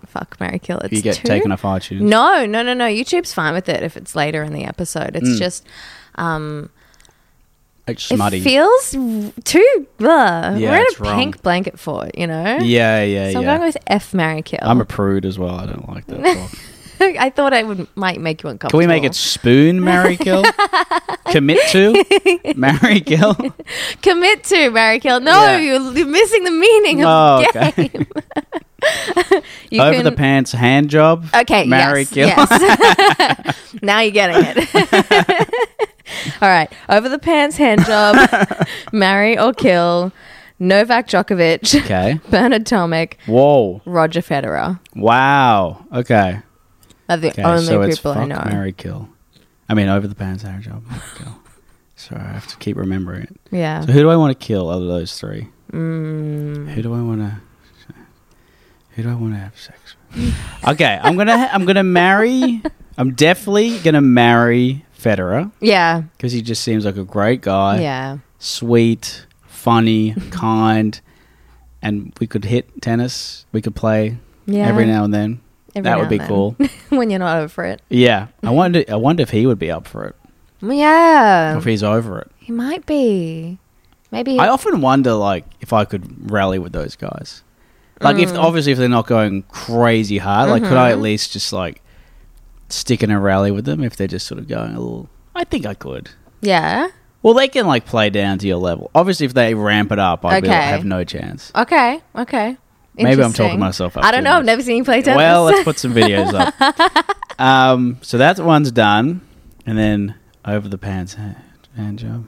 fuck, marry, kill. It's You get too- taken off iTunes. No, no, no, no. YouTube's fine with it if it's later in the episode. It's Mm. just, um, It's smutty. it feels too. Ugh. Yeah, We're in it's a wrong. pink blanket for it, you know. yeah, yeah, So I'm yeah. going with F, marry, kill. I'm a prude as well. I don't like that talk. I thought I would might make you uncomfortable. Can we make it spoon, marry, kill? Commit to, marry, kill? Commit to marry, kill? No, Yeah. you're, you're missing the meaning of Oh, the okay. game. You Over can- the pants hand job? Okay, Marry, yes, kill? yes. Now you're getting it. All right. Over the pants hand job, marry or kill, Novak Djokovic, Okay. Bernard Tomic, Whoa. Roger Federer. Wow. Okay. Are the Okay, only so it's people fuck, I know. marry, kill. I mean, over the pants hand job, marry, kill. Sorry, I have to keep remembering it. Yeah. So who do I want to kill out of those three? Mm. Who do I want to? Who do I want to have sex with? Okay, I'm gonna ha- I'm gonna marry. I'm definitely gonna marry Federer Yeah. because he just seems like a great guy. Yeah. Sweet, funny, kind, and we could hit tennis. We could play Yeah. every now and then. Every that now would be and cool. then. When you're not over it. Yeah, I wonder. I wonder if he would be up for it. Yeah. Or if he's over it. He might be. Maybe. I often wonder, like, if I could rally with those guys. Like, if Mm. obviously if they're not going crazy hard, like, could I at Mhm. least just like stick in a rally with them if they're just sort of going a little? I think I could. Yeah. Well, they can like play down to your level. Obviously, if they ramp it up, I'd be like, Okay. have no chance. Okay. Okay. Maybe I'm Interesting. talking myself up I don't too know. I've much. never seen you play tennis. Well, let's put some videos up. Um, so that one's done, and then over the pants hand, hand job.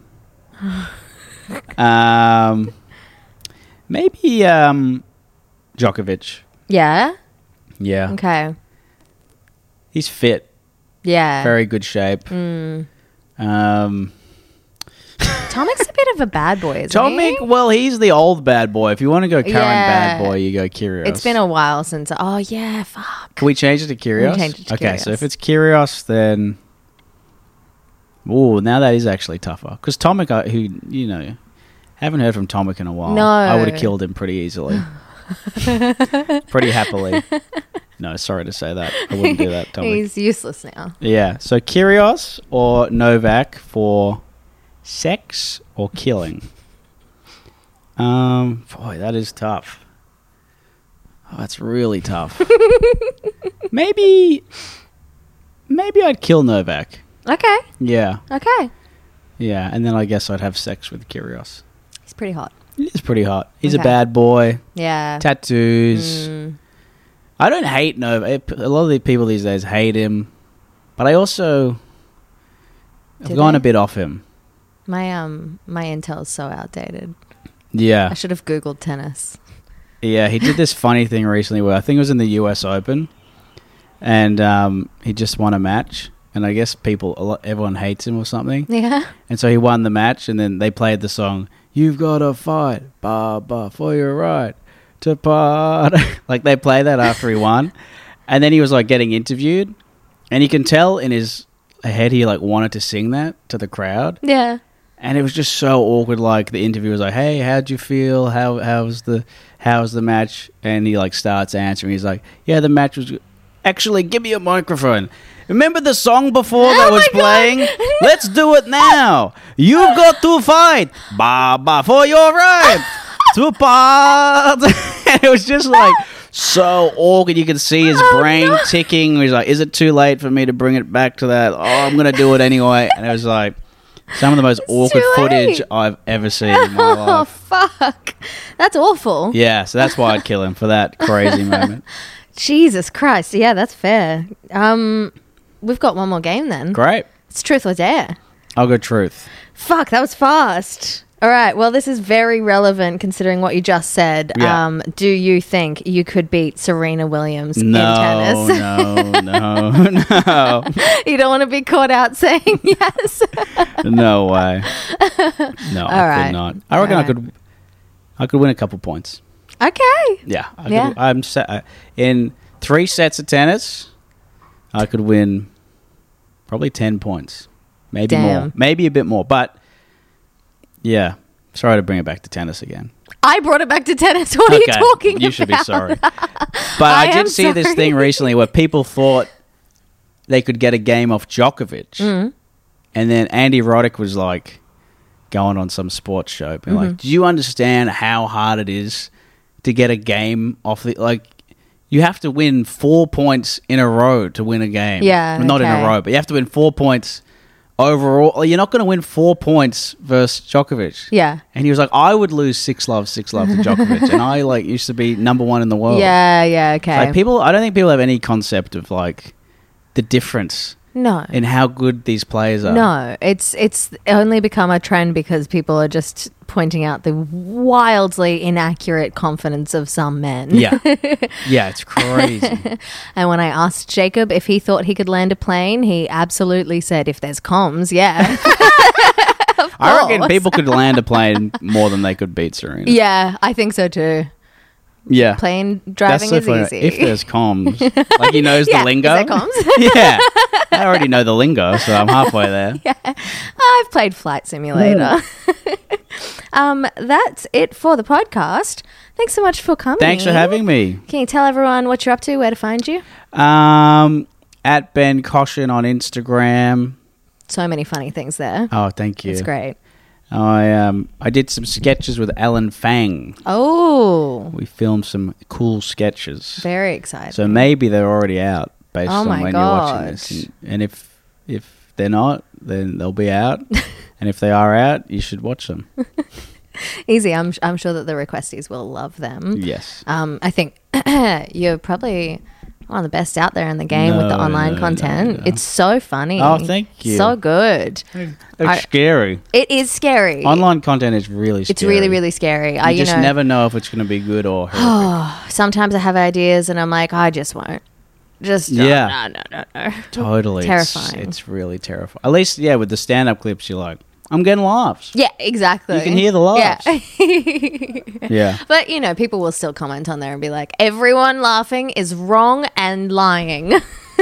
um, maybe um, Djokovic. Yeah. Yeah, Okay. he's fit, Yeah. very good shape. Mm. Um, Tomic's a bit of a bad boy, isn't Tomic, he? well, he's the old bad boy. If you want to go current Yeah. bad boy, you go Kyrgios. It's been a while since. Oh yeah, fuck. Can we change it to Kyrgios? We change it to okay, so Kyrgios. if it's Kyrgios, then ooh, now that is actually tougher. Because Tomic, I- who you know, haven't heard from Tomic in a while. No. I would have killed him pretty easily, pretty happily. No, sorry to say that. I wouldn't do that, Tomic. He's useless now. Yeah, so Kyrgios or Novak for sex or killing? Um, boy, that is tough. Oh, that's really tough. maybe, maybe I'd kill Novak. Okay. Yeah, Okay. yeah, and then I guess I'd have sex with Kyrgios. He's pretty hot. He's pretty hot. He's a Okay. bad boy. Yeah. Tattoos. Mm. I don't hate Novak. A lot of the people these days hate him, but I also have Do gone they? a bit off him. My um my intel is so outdated. Yeah. I should have googled tennis. Yeah, he did this funny thing recently where I think it was in the U S Open, and um, he just won a match, and I guess people, a lot, everyone hates him or something, Yeah. and so he won the match, and then they played the song "You've Got to Fight, ba ba, for your right to part." Like they play that after he won, and then he was like getting interviewed, and you can tell in his head he like wanted to sing that to the crowd. Yeah. And it was just so awkward. Like the interview was like, "Hey, how'd you feel? How how's the how's the match?" And he like starts answering. He's like, "Yeah, the match was good. Actually, give me a microphone. Remember the song before Oh that was my God. playing? Let's do it now. You've got to fight, ba ba, for your right to part." And it was just like so awkward. You could see his Oh, brain no. ticking. He's like, "Is it too late for me to bring it back to that? Oh, I'm gonna do it anyway." And it was like some of the most awkward too footage late. I've ever seen in my Oh life. fuck. That's awful. Yeah, so that's why I'd kill him for that crazy moment. Jesus Christ. Yeah, that's fair. Um we've got one more game then. Great. It's truth or dare. I'll go truth. Fuck, that was fast. All right. Well, this is very relevant considering what you just said. Yeah. Um, do you think you could beat Serena Williams in No, tennis? no, no, no. You don't want to be caught out saying yes. No way. No, I right. could not. I reckon All I right. could I could win a couple points. Okay. Yeah. I Yeah. Could, I'm set, uh, in three sets of tennis, I could win probably ten points. Maybe more. Damn. Maybe a bit more. But yeah, Sorry to bring it back to tennis again. I brought it back to tennis. What are you talking about? You should be sorry. But I, I did am see sorry. this thing recently where people thought they could get a game off Djokovic. Mm. And then Andy Roddick was like going on some sports show. Being Mm-hmm. like, do you understand how hard it is to get a game off the... Like, you have to win four points in a row to win a game. Yeah, Well, not in okay. a row, but you have to win four points overall. You're not going to win four points versus Djokovic. Yeah. And he was like, I would lose six love, six love to Djokovic. And I, like, used to be number one in the world. Yeah, yeah, okay. Like, people... I don't think people have any concept of, like, the difference no. in how good these players are. No, it's it's only become a trend because people are just pointing out the wildly inaccurate confidence of some men. Yeah. Yeah, it's crazy. And when I asked Jacob if he thought he could land a plane, he absolutely said, if there's comms, yeah. I reckon course. people could land a plane more than they could beat Serena. Yeah, I think so too. Yeah. Plane driving That's so is funny. easy. If there's comms. Like he knows Yeah, the lingo. is there comms? Yeah. I already know the lingo, so I'm halfway there. Yeah. I've played Flight Simulator. um, that's it for the podcast. Thanks so much for coming. Thanks for having me. Can you tell everyone what you're up to, where to find you? Um, at Ben Caution on Instagram. So many funny things there. Oh, thank you. It's great. I um I did some sketches with Alan Fang. Oh, We filmed some cool sketches. very exciting. So maybe they're already out based Oh on my when God. you're watching this. And, and if if they're not, then they'll be out. And if they are out, you should watch them. Easy. I'm I'm sure that the requesties will love them. Yes. Um, I think you're probably one of the best out there in the game with the No, online no, content. no. It's so funny. Oh, thank you. So good. It's I- scary. It is scary. Online content is really scary. It's really, really scary. You I, you just know, never know if it's going to be good or horrific. sometimes I have ideas and I'm like, I just won't. Just Yeah. no, no, no, no. Totally. Terrifying. It's, it's really terrifying. At least, yeah, with the stand-up clips, you're like, I'm getting laughs. Yeah, exactly. You can hear the laughs. Yeah. Yeah. But, you know, people will still comment on there and be like, everyone laughing is wrong and lying.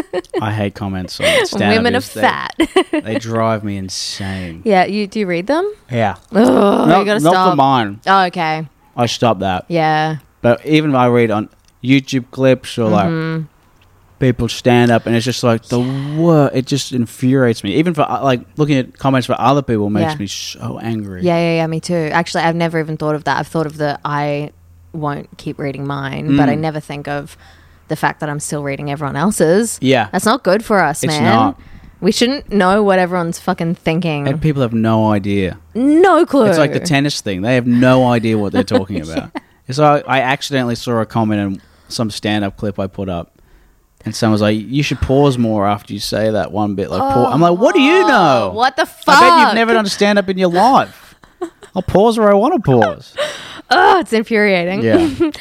I hate comments on stand-up. Women are is they- fat. They drive me insane. Yeah, you do you read them? Yeah. Oh, not, you gotta not stop. for mine. Oh, okay. I stopped that. Yeah. But even if I read on YouTube clips or Mm-hmm. like people stand up and it's just like the word, it just infuriates me. Even for uh, like looking at comments for other people makes Yeah. me so angry. Yeah, yeah, yeah, me too. Actually, I've never even thought of that. I've thought of the I won't keep reading mine, but I Mm. never think of the fact that I'm still reading everyone else's. Yeah. That's not good for us, It's man. not. We shouldn't know what everyone's fucking thinking. And people have no idea. No clue. It's like the tennis thing. They have no idea what they're talking about. It's like I accidentally saw a comment in some stand-up clip I put up. And someone was like, you should pause more after you say that one bit. Like, pause. I'm like, what do you know? What the fuck? I bet you've never done stand-up in your life. I'll pause where I want to pause. Oh, it's infuriating. Yeah.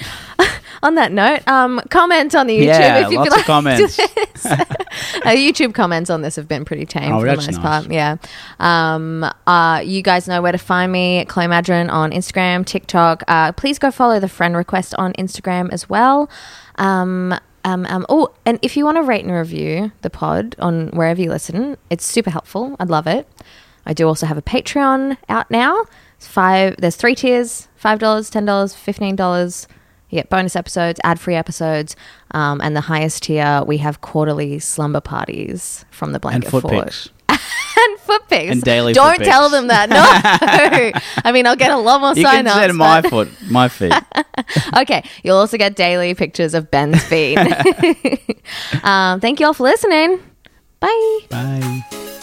On that note, um, comment on the YouTube Yeah, if you lots feel of like comments. this. uh, YouTube comments on this have been pretty tame Oh, for the that's most nice. part. Yeah. Um, uh, you guys know where to find me, Chloe Madron on Instagram, TikTok. Uh, please go follow the friend request on Instagram as well. Um, um, um, oh, and if you want to rate and review the pod on wherever you listen, it's super helpful. I'd love it. I do also have a Patreon out now. It's five. There's three tiers: five dollars, ten dollars, fifteen dollars. You get bonus episodes, ad-free episodes, um, and the highest tier, we have quarterly slumber parties from the And Blanket foot Fort. pics. And foot pics. And daily Don't foot tell pics. them that. No. I mean, I'll get a lot more You can sign-ups. send my but- foot, my feet. Okay. You'll also get daily pictures of Ben's feet. um, thank you all for listening. Bye. Bye.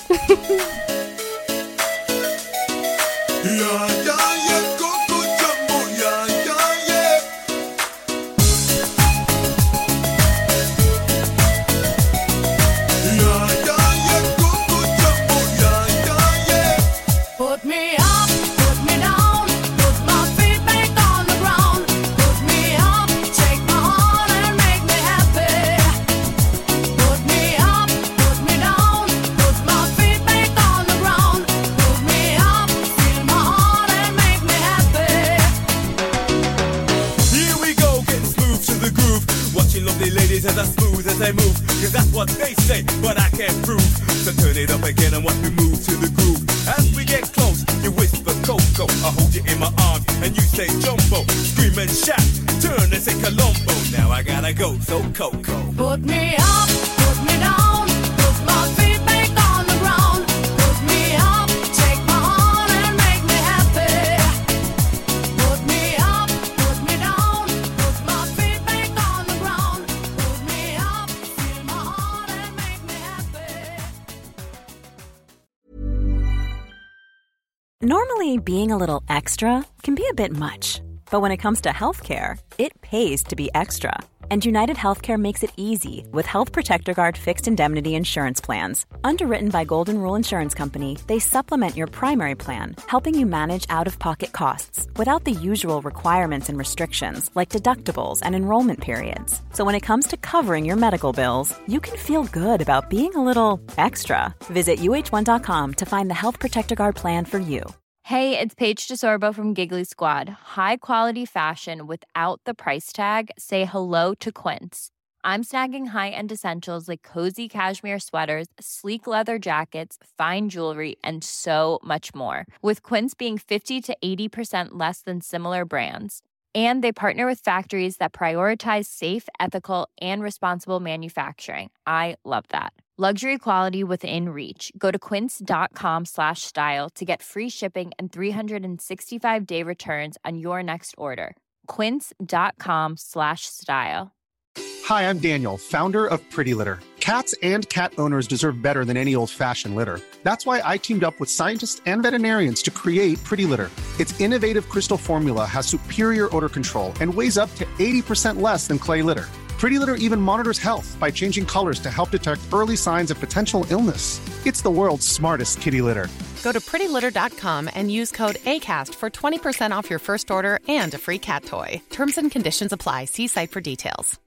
Put me up, put me down, put my feet back on the ground. Put me up, take my heart and make me happy. Put me up, put me down, put my feet back on the ground. Put me up, feel my heart and make me happy. Here we go, getting smooth to the groove. Watching lovely ladies as I smooth as they move. Cause that's what they say, but I can't prove. So turn it up again and watch me move to the groove. As we get close, you whisper Coco. I hold you in my and shout. Turn and say Colombo. Now I gotta go, so Coco. Put me up, put me down, put my feet back on the ground. Put me up, take my heart and make me happy. Put me up, put me down, put my feet back on the ground. Put me up, feel my heart and make me happy. Normally, being a little extra can be a bit much. But when it comes to healthcare, it pays to be extra. And United Healthcare makes it easy with Health Protector Guard fixed indemnity insurance plans. Underwritten by Golden Rule Insurance Company, they supplement your primary plan, helping you manage out-of-pocket costs without the usual requirements and restrictions like deductibles and enrollment periods. So when it comes to covering your medical bills, you can feel good about being a little extra. Visit U H one dot com to find the Health Protector Guard plan for you. Hey, it's Paige DeSorbo from Giggly Squad. High quality fashion without the price tag. Say hello to Quince. I'm snagging high-end essentials like cozy cashmere sweaters, sleek leather jackets, fine jewelry, and so much more. With Quince being fifty to eighty percent less than similar brands. And they partner with factories that prioritize safe, ethical, and responsible manufacturing. I love that. Luxury quality within reach. Go to quince.com slash style to get free shipping and three sixty-five day returns on your next order. Quince.com slash style. Hi, I'm Daniel, founder of Pretty Litter. Cats and cat owners deserve better than any old-fashioned litter. That's why I teamed up with scientists and veterinarians to create Pretty Litter. Its innovative crystal formula has superior odor control and weighs up to eighty percent less than clay litter. Pretty Litter even monitors health by changing colors to help detect early signs of potential illness. It's the world's smartest kitty litter. Go to pretty litter dot com and use code ACAST for twenty percent off your first order and a free cat toy. Terms and conditions apply. See site for details.